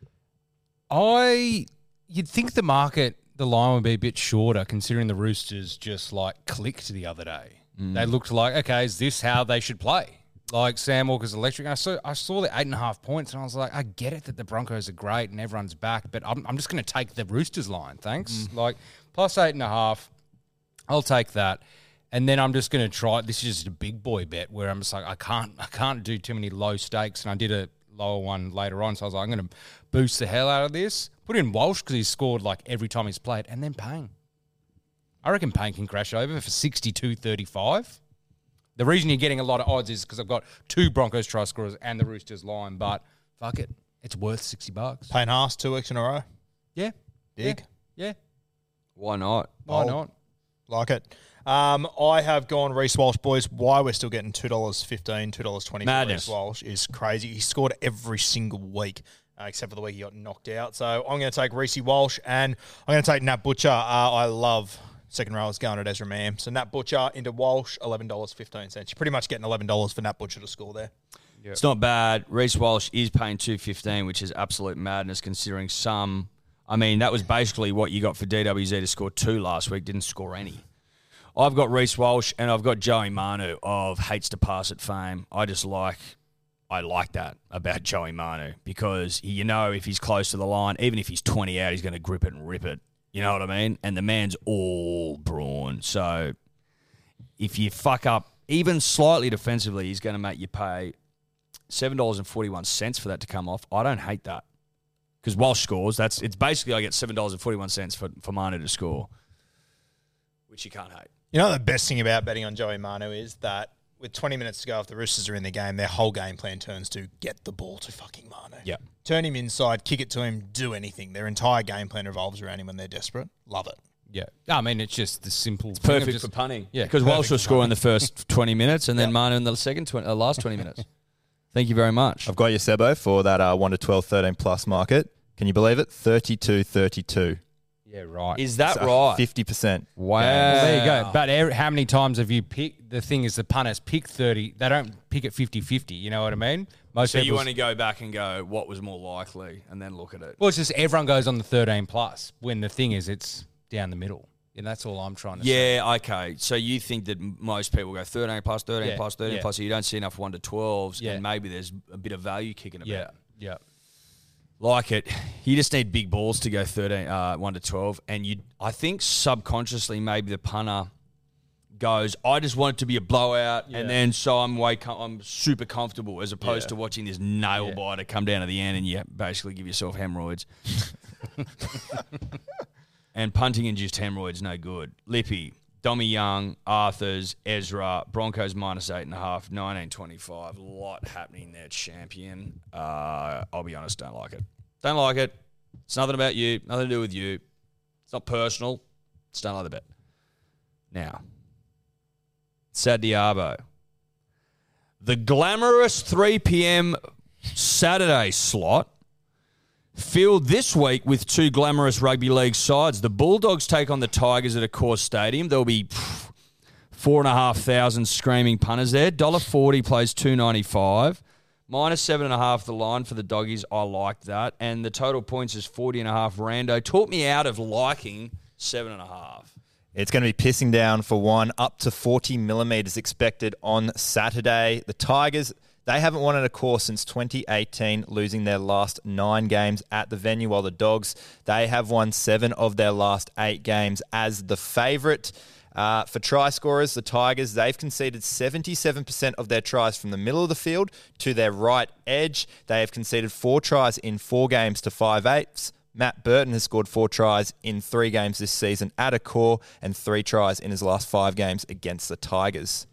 I, you'd think the market, the line would be a bit shorter considering the Roosters just like clicked the other day. They looked like, okay, is this how they should play? Like Sam Walker's electric. I saw, I saw the eight and a half points and I was like, I get it that the Broncos are great and everyone's back, but I'm, I'm just going to take the Roosters line. Thanks. Like plus eight and a half. I'll take that. And then I'm just going to try, this is just a big boy bet where I'm just like, I can't, I can't do too many low stakes. And I did a lower one later on. So I was like, I'm going to boost the hell out of this. Put in Walsh because he's scored like every time he's played. And then Payne. I reckon Payne can crash over for sixty-two thirty-five. The reason you're getting a lot of odds is because I've got two Broncos try scorers and the Roosters line. But fuck it. It's worth sixty bucks. Payne Haas, two weeks in a row. Yeah. Big. Yeah. yeah. Why not? Why Bold. not? Like it. Um, I have gone Reece Walsh, boys. Why we're still getting two dollars fifteen, two dollars twenty for Madness. Reece Walsh is crazy. He scored every single week, uh, except for the week he got knocked out. So I'm going to take Reece Walsh, and I'm going to take Nat Butcher. Uh, I love second rowers going at Ezra Mam. So Nat Butcher into Walsh, eleven dollars fifteen. You're pretty much getting eleven dollars for Nat Butcher to score there. It's not bad. Reece Walsh is paying two fifteen, which is absolute madness considering some. I mean, that was basically what you got for D W Z to score two last week. Didn't score any. I've got Reece Walsh and I've got Joey Manu of Hates to Pass It fame. I just like, I like that about Joey Manu because he, you know if he's close to the line, even if he's twenty out, he's going to grip it and rip it. You know what I mean? And the man's all brawn. So if you fuck up even slightly defensively, he's going to make you pay seven dollars and forty-one cents for that to come off. I don't hate that because Walsh scores. That's it's basically I get seven dollars and forty-one cents for, for Manu to score, which you can't hate. You know the best thing about betting on Joey Manu is that with twenty minutes to go, if the Roosters are in the game, their whole game plan turns to get the ball to fucking Manu. Yeah. Turn him inside, kick it to him, do anything. Their entire game plan revolves around him when they're desperate. Love it. Yeah. I mean, it's just the simple thing of Perfect just- for punting. Yeah. Because Walsh will score in the first twenty minutes and then Manu in the second twenty, uh, last twenty minutes. Thank you very much. I've got your Sebo for that uh, one to twelve, thirteen plus market. Can you believe it? thirty-two thirty-two. Yeah, right. Is that So right? fifty percent. Wow. Well, there you go. But every, how many times have you picked? The thing is, the punters pick thirty. They don't pick it fifty-fifty. You know what I mean? Most So you people- want to go back and go, what was more likely, and then look at it. Well, it's just everyone goes on the thirteen plus when the thing is, it's down the middle. And that's all I'm trying to say. Yeah, okay. So you think that m- most people go thirteen plus, thirteen Yeah, plus, thirteen yeah. plus, so you don't see enough one to twelves, Yeah. and maybe there's a bit of value kicking about. Yeah. Yeah. Like it. You just need big balls to go thirteen, uh, one to twelve, and you. I think subconsciously maybe the punter goes, I just want it to be a blowout, Yeah. and then so I'm way com- I'm super comfortable as opposed Yeah. to watching this nail Yeah. biter come down to the end and you basically give yourself hemorrhoids. And punting-induced hemorrhoids, no good. Lippy, Dommy Young, Arthurs, Ezra, Broncos minus eight and a half, nineteen twenty-five. A lot happening there, champion. Uh, I'll be honest, don't like it. Don't like it. It's nothing about you, nothing to do with you. It's not personal. Just don't like the bet. Now, Sad Diabo. The glamorous three p.m. Saturday slot filled this week with two glamorous rugby league sides. The Bulldogs take on the Tigers at Accor Stadium. There'll be pff, four and a half thousand screaming punters there. one dollar forty plays two ninety-five. Minus seven and a half the line for the Doggies. I like that. And the total points is forty and a half. Rando taught me out of liking seven and a half. It's going to be pissing down for one, up to forty millimetres expected on Saturday. The Tigers, they haven't won at Accor since twenty eighteen, losing their last nine games at the venue, while the Dogs, they have won seven of their last eight games as the favourite. Uh, for try scorers, the Tigers, they've conceded seventy-seven percent of their tries from the middle of the field to their right edge. They have conceded four tries in four games to five eighths. Matt Burton has scored four tries in three games this season at Accor and three tries in his last five games against the Tigers.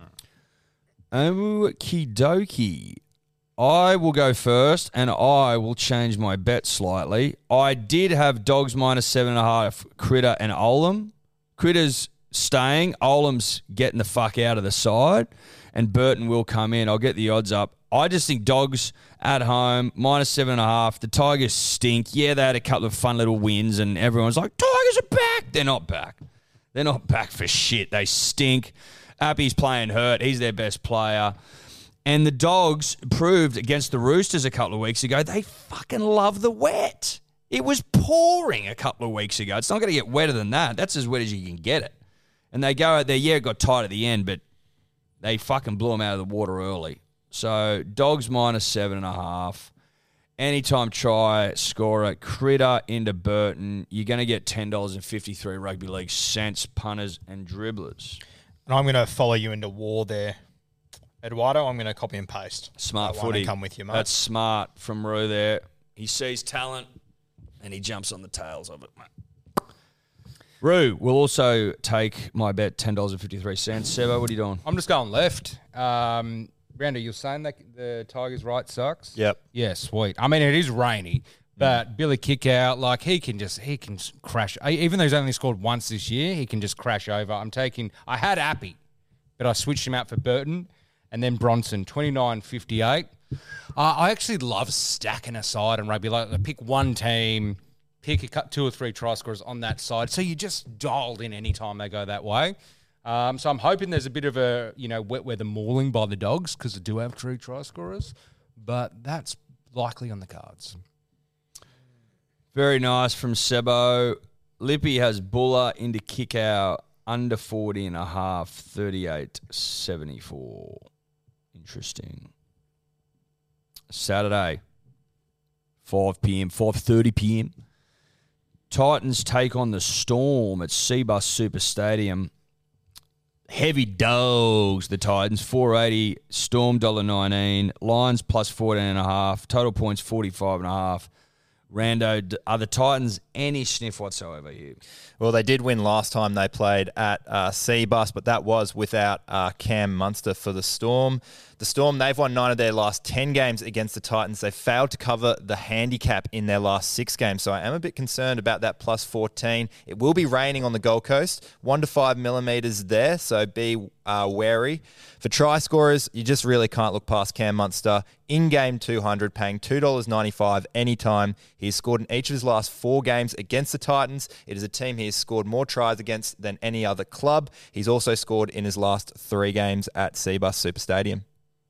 Okie dokie. I will go first, and I will change my bet slightly. I did have Dogs minus seven and a half, Critter and Olam. Critter's staying. Olam's getting the fuck out of the side, and Burton will come in. I'll get the odds up. I just think Dogs at home, minus seven and a half. The Tigers stink. Yeah, they had a couple of fun little wins, and everyone's like, Tigers are back. They're not back. They're not back for shit. They stink. Appy's playing hurt. He's their best player. And the Dogs proved against the Roosters a couple of weeks ago, they fucking love the wet. It was pouring a couple of weeks ago. It's not going to get wetter than that. That's as wet as you can get it. And they go out there, yeah, it got tight at the end, but they fucking blew them out of the water early. So Dogs minus seven and a half. Anytime try, scorer, Critter into Burton. You're going to get ten dollars and fifty-three rugby league cents, punters and dribblers. And I'm going to follow you into war there, Eduardo. I'm going to copy and paste. Smart that one footy. and come with you, mate. That's smart from Roo there. He sees talent and he jumps on the tails of it, mate. Roo will also take my bet, ten dollars and fifty-three cents. Sebo, what are you doing? I'm just going left. Um, Rando, you're saying that the Tigers' right sucks? Yep. Yeah, sweet. I mean, it is rainy, but Billy Kickout, like, he can just, he can s- crash. Even though he's only scored once this year, he can just crash over. I'm taking, I had Appy, but I switched him out for Burton, and then Bronson, twenty-nine fifty-eight. Uh, I actually love stacking a side in rugby. Like, pick one team, pick a cut two or three try scorers on that side, so you just dialed in any time they go that way. Um, so I'm hoping there's a bit of a, you know, wet weather mauling by the Dogs because they do have three try scorers, but that's likely on the cards. Very nice from Sebo. Lippy has Buller into kick out under forty and a half, thirty-eight seventy-four. Interesting. Saturday, five p.m., five thirty p.m. Titans take on the Storm at Cbus Super Stadium. Heavy dogs, the Titans, four eighty, Storm one dollar nineteen, Lions plus fourteen and a half, total points forty-five and a half. Rando, are the Titans any sniff whatsoever here? Well, they did win last time they played at uh, Cbus, but that was without uh, Cam Munster for the Storm. The Storm, they've won nine of their last ten games against the Titans. They failed to cover the handicap in their last six games, so I am a bit concerned about that plus fourteen. It will be raining on the Gold Coast, one to five millimetres there, so be uh, wary. For try scorers, you just really can't look past Cam Munster. In-game two hundred, paying two dollars ninety-five anytime. He's scored in each of his last four games against the Titans. It is a team he has scored more tries against than any other club. He's also scored in his last three games at Cbus Super Stadium.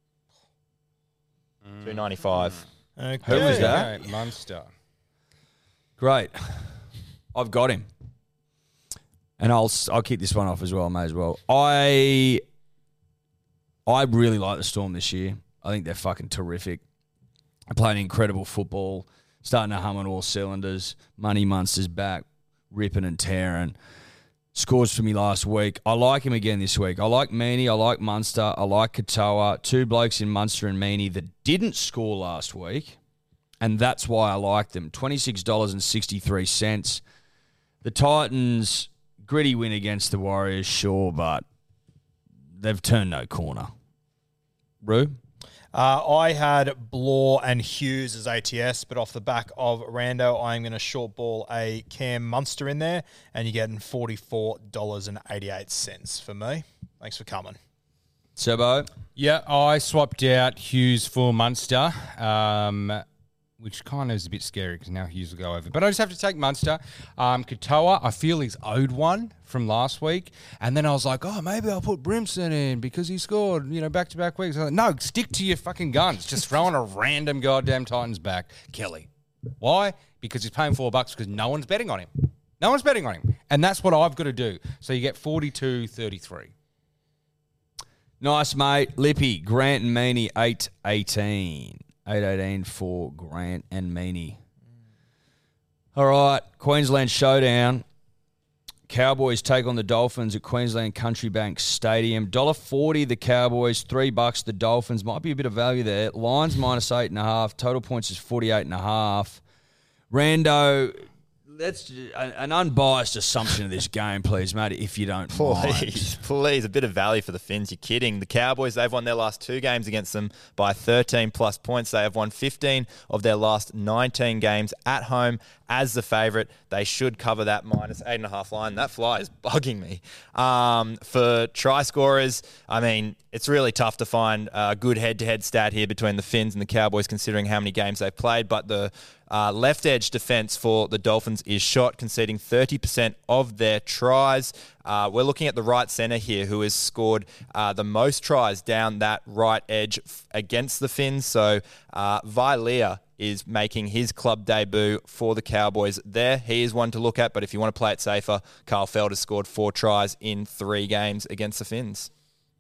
two ninety-five. Okay. Who was that? Okay, Munster. Great. I've got him. And I'll I'll kick this one off as well, I may as well. I I really like the Storm this year. I think they're fucking terrific. They're playing incredible football, starting to hum on all cylinders. Money Munster's back, ripping and tearing. scores for me last week. I like him again this week. I like Meaney. I like Munster. I like Katoa. Two blokes in Munster and Meaney that didn't score last week, and that's why I like them. twenty-six dollars and sixty-three cents. The Titans, gritty win against the Warriors, sure, but they've turned no corner. Rue? Uh, I had Blore and Hughes as A T S, but off the back of Rando, I'm going to short ball a Cam Munster in there, and you're getting forty-four dollars and eighty-eight cents for me. Thanks for coming. Sebo? Yeah, I swapped out Hughes for Munster, um, which kind of is a bit scary because now Hughes will go over. But I just have to take Munster. Um, Katoa, I feel he's owed one from last week. And then I was like, oh, maybe I'll put Brimson in because he scored, you know, back-to-back weeks. Like, no, stick to your fucking guns. Just throwing a random goddamn Titans back. Kelly. Why? Because he's paying four bucks because no one's betting on him. No one's betting on him. And that's what I've got to do. So you get forty-two thirty-three. Nice, mate. Lippy, Grant and Meaney, eight eighteen. eight eighteen for Grant and Meaney. All right, Queensland showdown. Cowboys take on the Dolphins at Queensland Country Bank Stadium. one dollar forty the Cowboys, three bucks the Dolphins. Might be a bit of value there. Lions minus eight and a half. Total points is forty-eight and a half. Rando, that's an unbiased assumption of this game, please, mate, if you don't mind. Please, please, a bit of value for the Finns. You're kidding. The Cowboys, they've won their last two games against them by thirteen plus points. They have won fifteen of their last nineteen games at home as the favourite. They should cover that minus eight and a half line. That fly is bugging me. Um, for try scorers, I mean, it's really tough to find a good head-to-head stat here between the Finns and the Cowboys, considering how many games they've played. But the uh, left edge defence for the Dolphins is shot, conceding thirty percent of their tries. Uh, we're looking at the right centre here, who has scored uh, the most tries down that right edge f- against the Finns. So uh, Vilea is making his club debut for the Cowboys there. He is one to look at, but if you want to play it safer, Carl Feld has scored four tries in three games against the Finns.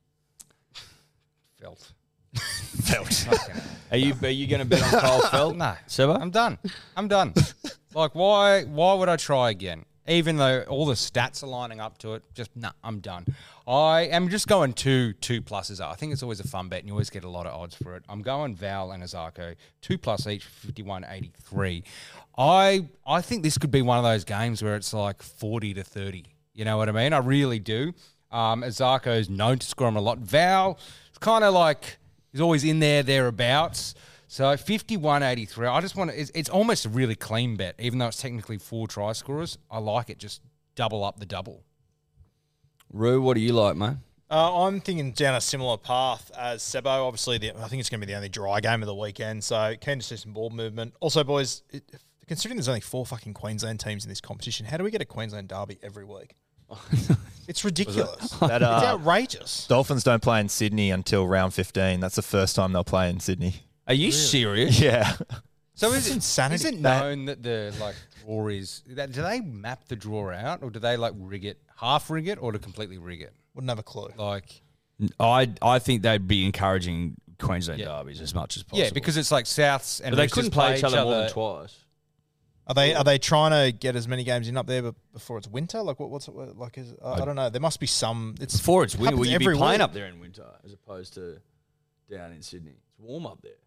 Felt. Felt. Are you are you going to bet on Carl Feld? No. Seba? I'm done. I'm done. Like, why Why would I try again? Even though all the stats are lining up to it, just, nah, I'm done. I am just going two two pluses. I think it's always a fun bet, and you always get a lot of odds for it. I'm going Val and Azarko, two plus each, fifty-one eighty-three. I I think this could be one of those games where it's like forty to thirty. You know what I mean? I really do. Um, Azarko is known to score him a lot. Val, it's kind of like he's always in there, thereabouts. So fifty-one eighty-three, I just want to, it's, it's almost a really clean bet, even though it's technically four try scorers. I like it, just double up the double. Rue, what do you like, mate? Uh, I'm thinking down a similar path as Sebo. Obviously, the, I think it's going to be the only dry game of the weekend, so keen to see some ball movement. Also, boys, it, considering there's only four fucking Queensland teams in this competition, how do we get a Queensland derby every week? It's ridiculous. That, uh, it's outrageous. Dolphins don't play in Sydney until round fifteen. That's the first time they'll play in Sydney. Are you serious? Yeah. So That's is it, insanity. is it known that the like draw is, that, do they map the draw out, or do they like rig it, half rig it, or to completely rig it? Wouldn't have a clue. Like, I I think they'd be encouraging Queensland Yeah. derbies as much as possible. yeah, because it's like Souths and but they Roosters couldn't play each other more than twice. Are they are they trying to get as many games in up there be- before it's winter? Like what, what's it like? Is uh, I don't know. There must be some. It's Before it's winter, happens will you be every playing week. up there in winter as opposed to down in Sydney? It's warm up there.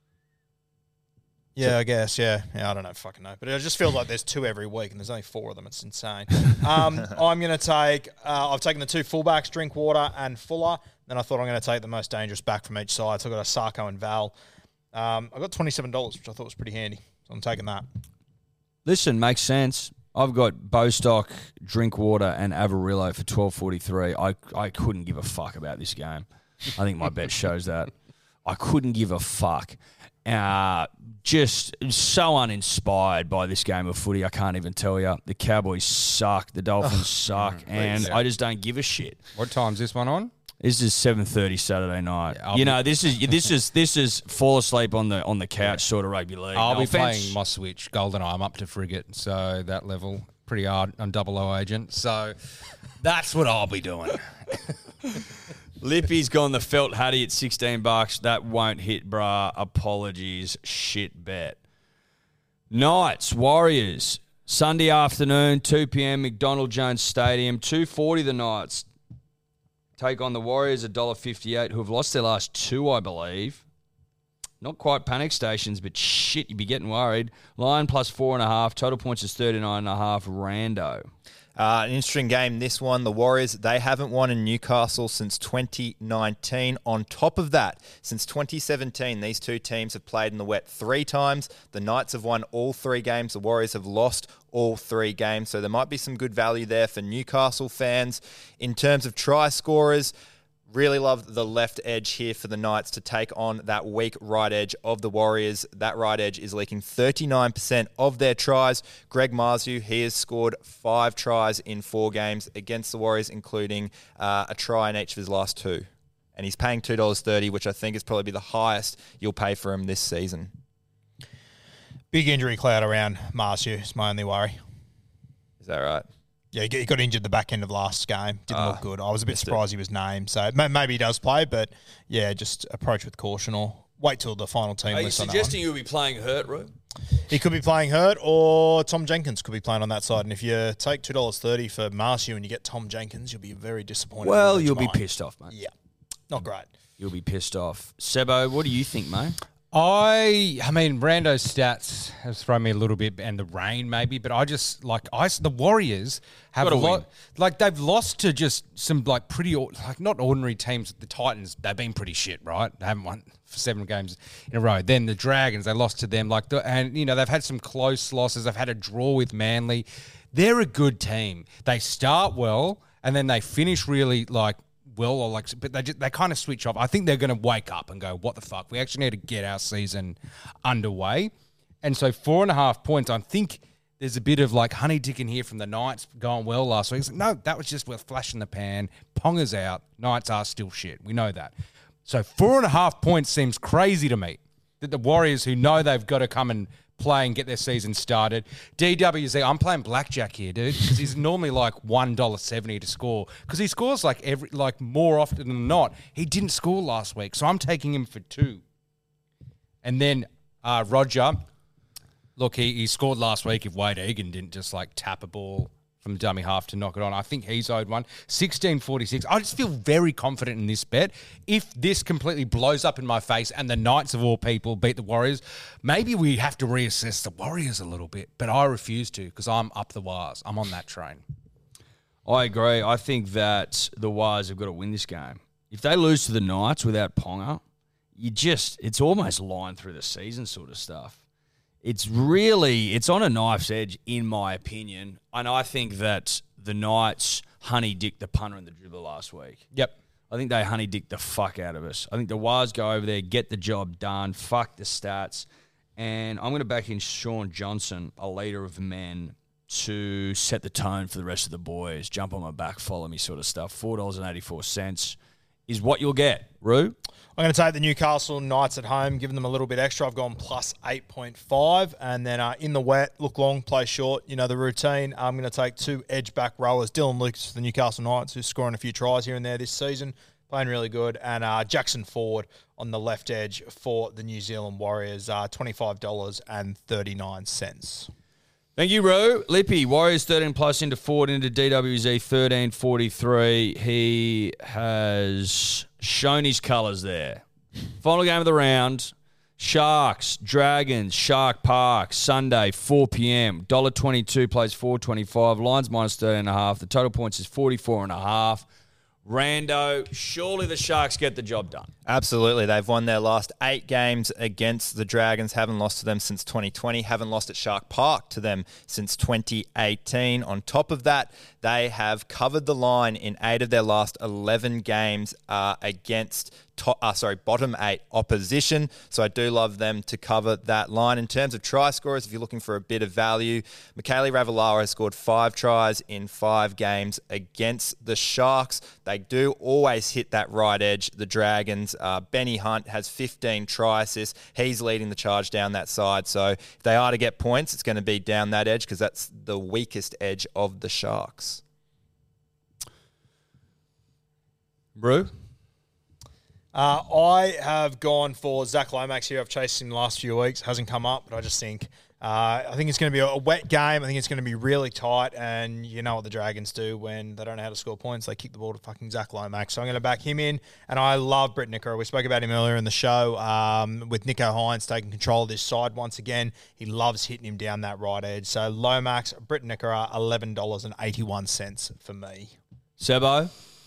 Yeah, I guess. Yeah, yeah. I don't know. Fucking know. But it just feels like there's two every week, and there's only four of them. It's insane. Um, I'm going to take. Uh, I've taken the two fullbacks, Drinkwater and Fuller. Then I thought I'm going to take the most dangerous back from each side. So I got a Sarko and Val. Um, I got twenty-seven dollars, which I thought was pretty handy. So I'm taking that. Listen, makes sense. I've got Bostock, Drinkwater, and Avarillo for twelve forty-three. I I couldn't give a fuck about this game. I think my bet shows that. I couldn't give a fuck. Uh, just so uninspired by this game of footy, I can't even tell you. The Cowboys suck. The Dolphins suck. And I just don't give a shit. What time's this one on? This is seven thirty Saturday night. Yeah, I'll you be- know, this is this is this is fall asleep on the on the couch sort of rugby league. I'll No be offense. playing my Switch, Goldeneye. I'm up to frigate, so that level, pretty hard. I'm double O agent, so that's what I'll be doing. Lippy's gone the felt Hattie at sixteen bucks. That won't hit, brah. Apologies. Shit bet. Knights, Warriors. Sunday afternoon, two p.m., McDonald Jones Stadium, two forty the Knights take on the Warriors, one dollar fifty-eight, who have lost their last two, I believe. Not quite panic stations, but shit, you'd be getting worried. Line plus four and a half. Total points is thirty-nine and a half. Rando. Uh, an interesting game, this one. The Warriors, they haven't won in Newcastle since twenty nineteen. On top of that, since twenty seventeen, these two teams have played in the wet three times. The Knights have won all three games. The Warriors have lost all three games. So there might be some good value there for Newcastle fans. In terms of try scorers, really love the left edge here for the Knights to take on that weak right edge of the Warriors. That right edge is leaking thirty-nine percent of their tries. Greg Marzu, he has scored five tries in four games against the Warriors, including uh, a try in each of his last two. And he's paying two dollars thirty, which I think is probably the highest you'll pay for him this season. Big injury cloud around Marzu is my only worry. Is that right? Yeah, he got injured the back end of last game. Didn't Uh, look good. I was a bit missed surprised it. he was named. So may- maybe he does play, but yeah, just approach with caution or wait till the final team Are you list on that suggesting you'll be playing hurt, Roo? one. He could be playing hurt, or Tom Jenkins could be playing on that side. And if you take two dollars thirty for Marciu and you get Tom Jenkins, you'll be very disappointed. Well, with you'll be mine. pissed off, mate. Yeah, not great. You'll be pissed off. Sebo, what do you think, mate? I, I mean, Brando's stats have thrown me a little bit, and the rain maybe, but I just like I the Warriors have Gotta lo- win. like they've lost to just some like pretty or- like not ordinary teams. The Titans, they've been pretty shit, right? They haven't won for seven games in a row. Then the Dragons, they lost to them, like the, and you know they've had some close losses. They've had a draw with Manly. They're a good team. They start well, and then they finish really like. Well, or like, but they just, they kind of switch off. I think they're going to wake up and go, "What the fuck? We actually need to get our season underway." And so, four and a half points. I think there's a bit of like honey dick in here from the Knights going well last week. It's like, no, that was just with flash in the pan. Ponga's out. Knights are still shit. We know that. So, four and a half points seems crazy to me. That the Warriors, who know they've got to come and play and get their season started. D W Z, I'm playing blackjack here, dude, because he's normally like one dollar seventy to score. Because he scores like every like more often than not. He didn't score last week, so I'm taking him for two. And then uh, Roger, look, he, he scored last week if Wade Egan didn't just like tap a ball from the dummy half to knock it on. I think he's owed one. sixteen forty-six. I just feel very confident in this bet. If this completely blows up in my face and the Knights of all people beat the Warriors, maybe we have to reassess the Warriors a little bit. But I refuse to because I'm up the wires. I'm on that train. I agree. I think that the Wires have got to win this game. If they lose to the Knights without Ponga, you just, it's almost line through the season sort of stuff. It's really, it's on a knife's edge, in my opinion. And I think that the Knights honey dicked the punter and the dribbler last week. Yep. I think they honey dicked the fuck out of us. I think the Wires go over there, get the job done, fuck the stats. And I'm going to back in Sean Johnson, a leader of men, to set the tone for the rest of the boys. Jump on my back, follow me sort of stuff. four dollars and eighty-four cents is what you'll get. Roo? I'm going to take the Newcastle Knights at home, giving them a little bit extra. I've gone plus eight point five. And then uh, in the wet, look long, play short. You know the routine. I'm going to take two edge back rowers. Dylan Lucas for the Newcastle Knights, who's scoring a few tries here and there this season. Playing really good. And uh, Jackson Ford on the left edge for the New Zealand Warriors. Uh, twenty-five dollars and thirty-nine cents. Thank you, Ro. Lippy, Warriors thirteen plus into Ford into D W Z thirteen forty-three. He has shown his colours there. Final game of the round. Sharks, Dragons, Shark Park, Sunday, four p.m. one dollar twenty-two plays four twenty-five. Lines minus thirteen and a half. The total points is forty-four and a half. Rando, surely the Sharks get the job done. Absolutely. They've won their last eight games against the Dragons, haven't lost to them since twenty twenty, haven't lost at Shark Park to them since twenty eighteen. On top of that, they have covered the line in eight of their last eleven games uh, against top, uh, sorry, bottom eight opposition. So I do love them to cover that line. In terms of try scorers, if you're looking for a bit of value, Michaeli Ravalawa has scored five tries in five games against the Sharks. They do always hit that right edge, the Dragons. Uh, Benny Hunt has fifteen try assists. He's leading the charge down that side. So if they are to get points, it's going to be down that edge because that's the weakest edge of the Sharks. Brew? Uh, I have gone for Zach Lomax here. I've chased him the last few weeks. Hasn't come up, but I just think Uh, I think it's going to be a wet game. I think it's going to be really tight. And you know what the Dragons do when they don't know how to score points? They kick the ball to fucking Zach Lomax. So I'm going to back him in. And I love Brett Nickera. We spoke about him earlier in the show um, with Nico Hines taking control of this side once again. He loves hitting him down that right edge. So Lomax, Brett Nickera, eleven dollars and eighty-one cents for me. Sebo?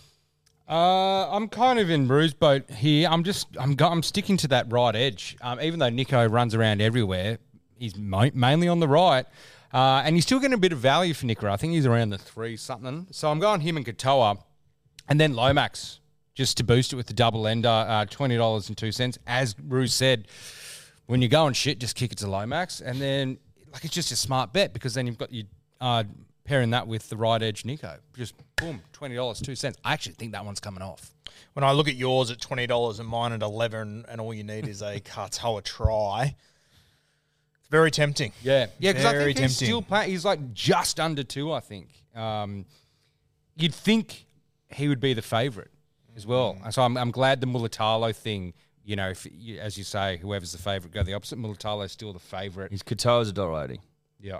Uh, I'm kind of in Rue's boat here. I'm just I'm go, I'm sticking to that right edge. Um, even though Nico runs around everywhere, he's mo- mainly on the right, uh, and he's still getting a bit of value for Nickera. I think he's around the three something. So I'm going him and Katoa, and then Lomax just to boost it with the double ender, uh, twenty dollars and two cents. As Rue said, when you're going shit, just kick it to Lomax, and then like it's just a smart bet because then you've got you. Uh, Pairing that with the right edge Nico. Just, boom, twenty dollars and two cents. I actually think that one's coming off. When I look at yours at twenty dollars and mine at eleven dollars and all you need is a Katoa try, it's very tempting. Yeah. Yeah, because I Very think he's tempting. still playing. He's like just under two, I think. Um, you'd think he would be the favourite as well. So I'm, I'm glad the Mulatalo thing, you know, if, you- as you say, whoever's the favourite, go the opposite. Mulatalo's still the favourite. His Katoa's a dollar eighty. Yeah.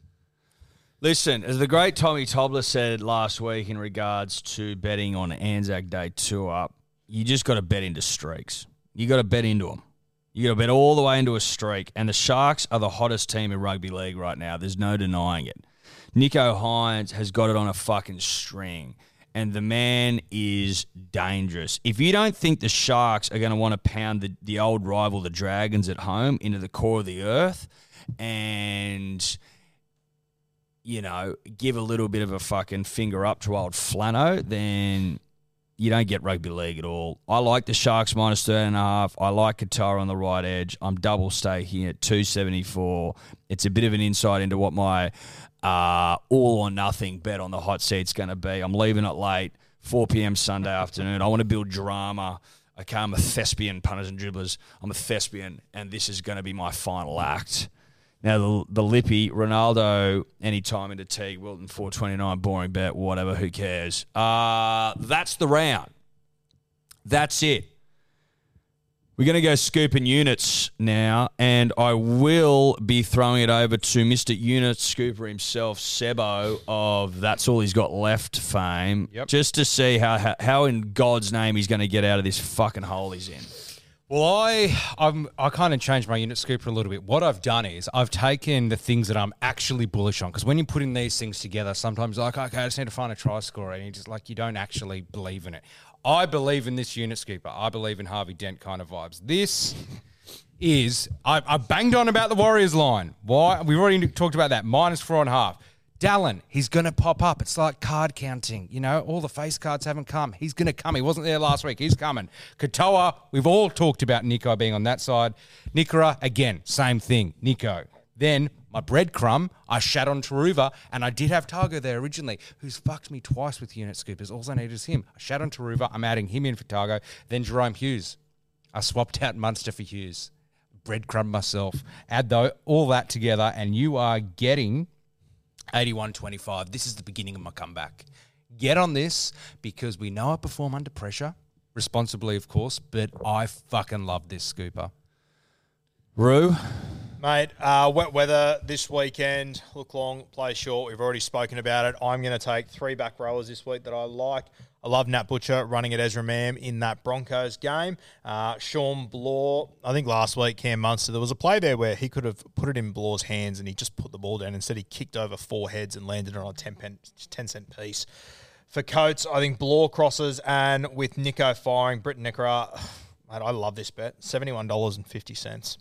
Listen, as the great Tommy Tobler said last week in regards to betting on Anzac Day tour, you just got to bet into streaks. You got to bet into them. You got to bet all the way into a streak. And the Sharks are the hottest team in rugby league right now. There's no denying it. Nico Hines has got it on a fucking string. And the man is dangerous. If you don't think the Sharks are going to want to pound the, the old rival, the Dragons, at home into the core of the earth and, you know, give a little bit of a fucking finger up to old Flano, then you don't get rugby league at all. I like the Sharks minus thirteen and a half. I like Qatar on the right edge. I'm double staking at two seventy-four. It's a bit of an insight into what my uh, all or nothing bet on the hot seat's going to be. I'm leaving it late, four p.m. Sunday afternoon. I want to build drama. Okay, I'm a thespian, punters and dribblers. I'm a thespian, and this is going to be my final act. Now, the, the Lippy, Ronaldo, anytime into Teague, Wilton, four twenty-nine, boring bet, whatever, who cares? Uh, that's the round. That's it. We're going to go scooping units now, and I will be throwing it over to Mister Unit Scooper himself, Sebo, of That's All He's Got Left fame, Yep. just to see how, how, how in God's name he's going to get out of this fucking hole he's in. Well, I I'm, I kind of changed my unit scooper a little bit. What I've done is I've taken the things that I'm actually bullish on, because when you're putting these things together, sometimes you're like, okay, I just need to find a try scorer, and you just like you don't actually believe in it. I believe in this unit scooper. I believe in Harvey Dent kind of vibes. This is I, I banged on about the Warriors line. Why? We've already talked about that. Minus four and a half. Dallin, he's going to pop up. It's like card counting. You know, all the face cards haven't come. He's going to come. He wasn't there last week. He's coming. Katoa, we've all talked about Nico being on that side. Nickera, again, same thing. Nico. Then my breadcrumb, I shat on Taruva, and I did have Targo there originally, who's fucked me twice with unit scoopers. All I need is him. I shat on Taruva. I'm adding him in for Targo. Then Jerome Hughes. I swapped out Munster for Hughes. Breadcrumb myself. Add though all that together, and you are getting eighty-one twenty-five. This is the beginning of my comeback. Get on this, because we know I perform under pressure, responsibly, of course, but I fucking love this scooper. Rue? Mate, uh, wet weather this weekend. Look long, play short. We've already spoken about it. I'm going to take three back rowers this week that I like. I love Nat Butcher running at Ezra Mam in that Broncos game. Uh, Sean Bloor, I think last week, Cam Munster, there was a play there where he could have put it in Bloor's hands and he just put the ball down. Instead, he kicked over four heads and landed on a ten cent piece. For Coates, I think Bloor crosses, and with Nico firing, Britt Nickera, mate, I love this bet. seventy-one dollars and fifty cents.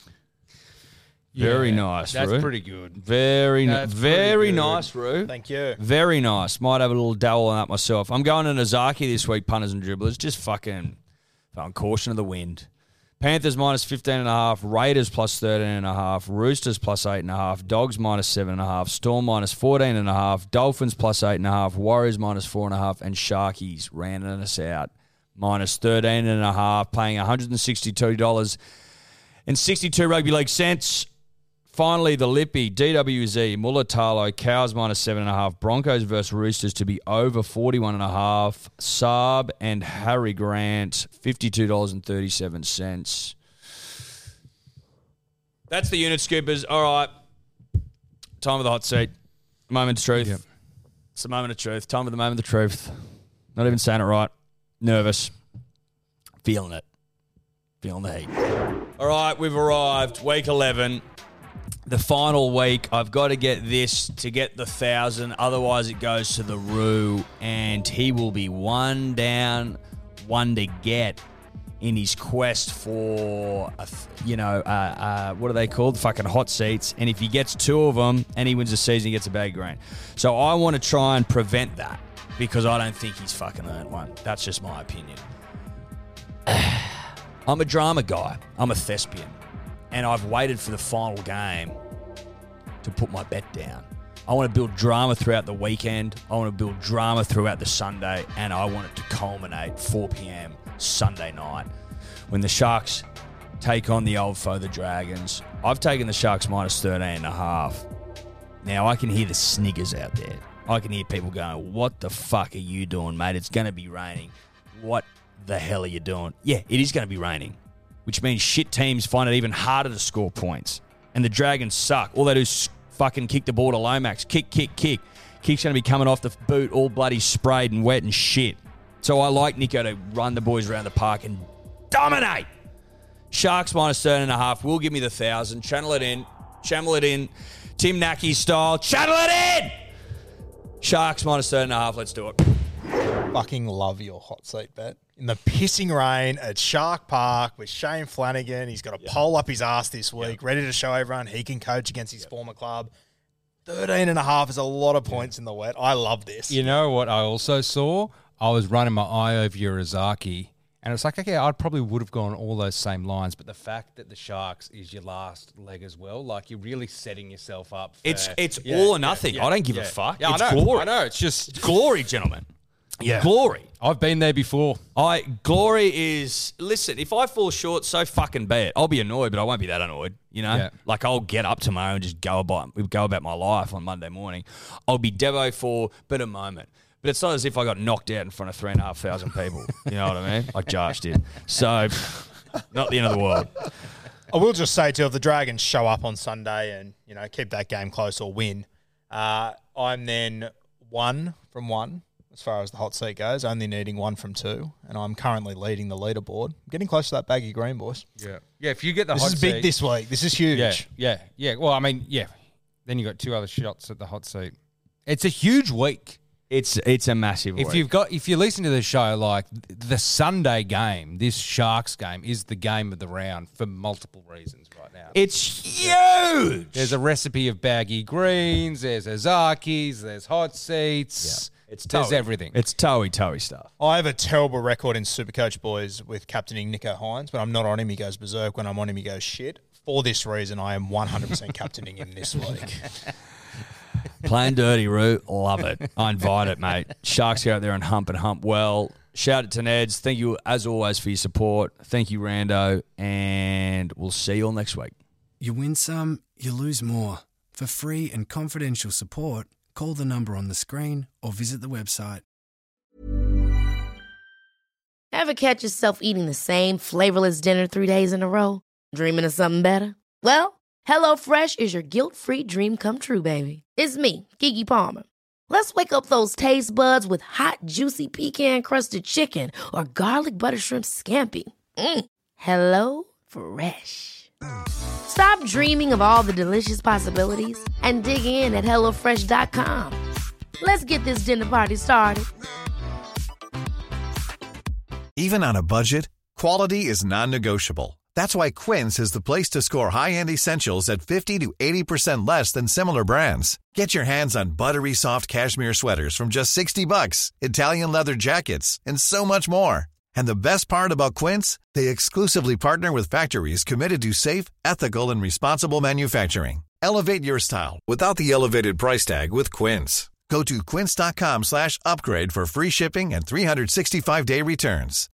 Very Yeah, nice, That's Rue. pretty good. Very, ni- That's very pretty good. nice, Rue. Thank you. Very nice. Might have a little dabble on that myself. I'm going to Nazaki this week, punters and dribblers. Just fucking, fucking caution of the wind. Panthers minus fifteen and a half. Raiders plus thirteen and a half. Roosters plus eight and a half. Dogs minus seven and a half. Storm minus fourteen and a half. Dolphins plus eight and a half. Warriors minus four and a half. And Sharkies rounding us out minus thirteen and a half, paying one hundred sixty-two dollars and sixty-two rugby league cents. Finally, the Lippy, D W Z, Mulatalo, Cows minus seven and a half, Broncos versus Roosters to be over forty-one and a half, Saab and Harry Grant, fifty-two dollars and thirty-seven cents. That's the unit scoopers. All right. Time of the hot seat. Moment of truth. Yep. It's the moment of truth. Time of the moment of truth. Not even saying it right. Nervous. Feeling it. Feeling the heat. All right, we've arrived. Week eleven. The final week. I've got to get this to get the thousand. Otherwise, it goes to the Roo. And he will be one down, one to get in his quest for, a, you know, uh, uh, what are they called? Fucking hot seats. And if he gets two of them and he wins the season, he gets a bag of green. So I want to try and prevent that because I don't think he's fucking earned one. That's just my opinion. I'm a drama guy. I'm a thespian. And I've waited for the final game to put my bet down. I want to build drama throughout the weekend. I want to build drama throughout the Sunday. And I want it to culminate four p.m. Sunday night when the Sharks take on the old foe, the Dragons. I've taken the Sharks minus thirteen and a half. Now, I can hear the sniggers out there. I can hear people going, what the fuck are you doing, mate? It's going to be raining. What the hell are you doing? Yeah, it is going to be raining, which means shit teams find it even harder to score points. And the Dragons suck. All they do is fucking kick the ball to Lomax. Kick, kick, kick. Kick's going to be coming off the boot all bloody sprayed and wet and shit. So I like Nico to run the boys around the park and dominate. Sharks minus thirteen and a half will give me the thousand. Channel it in. Channel it in. Tim Nacky style. Channel it in! Sharks minus thirteen and a half. Let's do it. Fucking love your hot seat bet. In the pissing rain at Shark Park with Shane Flanagan. He's got a yep. pole up his ass this week, yep. ready to show everyone he can coach against his yep. former club. thirteen and a half is a lot of points in the wet. I love this. You know what I also saw? I was running my eye over Urizaki, and it's like, okay, I probably would have gone all those same lines, but the fact that the Sharks is your last leg as well, like you're really setting yourself up for... It's it's yeah, all or nothing. Yeah, I don't give yeah. a fuck. Yeah, it's I know, glory. I know. It's just... It's glory, gentlemen. Yeah. Glory. I've been there before. I Glory is... Listen, if I fall short, so fucking be it. I'll be annoyed, but I won't be that annoyed, you know? Yeah. Like, I'll get up tomorrow and just go about, go about my life on Monday morning. I'll be Devo for but a moment. But it's not as if I got knocked out in front of three and a half thousand people. You know what I mean? Like Josh did. So, not the end of the world. I will just say, too, if the Dragons show up on Sunday and, you know, keep that game close or win, uh, I'm then one from one as far as the hot seat goes, only needing one from two, and I'm currently leading the leaderboard. I'm getting close to that baggy green, boys. Yeah. Yeah, if you get the this hot seat... This seat... is big this week. This is huge. Yeah, yeah, yeah. Well, I mean, yeah. Then you got two other shots at the hot seat. It's a huge week. It's it's a massive If week. you've got if you listen to the show, like the Sunday game, this Sharks game is the game of the round for multiple reasons right now. It's huge. There's a recipe of baggy greens, there's Ozakis, there's hot seats. Yeah. It's there's toey. everything. It's toey toey stuff. I have a terrible record in Supercoach, boys, with captaining Nico Hines. When I'm not on him, he goes berserk. When I'm on him, he goes shit. For this reason, I am one hundred percent captaining him this week. Plain dirty, Roo. Love it. I invite it, mate. Sharks go out there and hump and hump well. Shout out to Neds. Thank you, as always, for your support. Thank you, Rando. And we'll see you all next week. You win some, you lose more. For free and confidential support, call the number on the screen or visit the website. Ever catch yourself eating the same flavorless dinner three days in a row? Dreaming of something better? Well, HelloFresh is your guilt-free dream come true, baby. It's me, Keke Palmer. Let's wake up those taste buds with hot, juicy pecan-crusted chicken or garlic butter shrimp scampi. Mm. Hello Fresh. Stop dreaming of all the delicious possibilities and dig in at hello fresh dot com. Let's get this dinner party started. Even on a budget, quality is non-negotiable. That's why Quince is the place to score high-end essentials at fifty to eighty percent less than similar brands. Get your hands on buttery soft cashmere sweaters from just sixty bucks, Italian leather jackets, and so much more. And the best part about Quince, they exclusively partner with factories committed to safe, ethical, and responsible manufacturing. Elevate your style without the elevated price tag with Quince. Go to quince dot com slash upgrade for free shipping and three sixty-five day returns.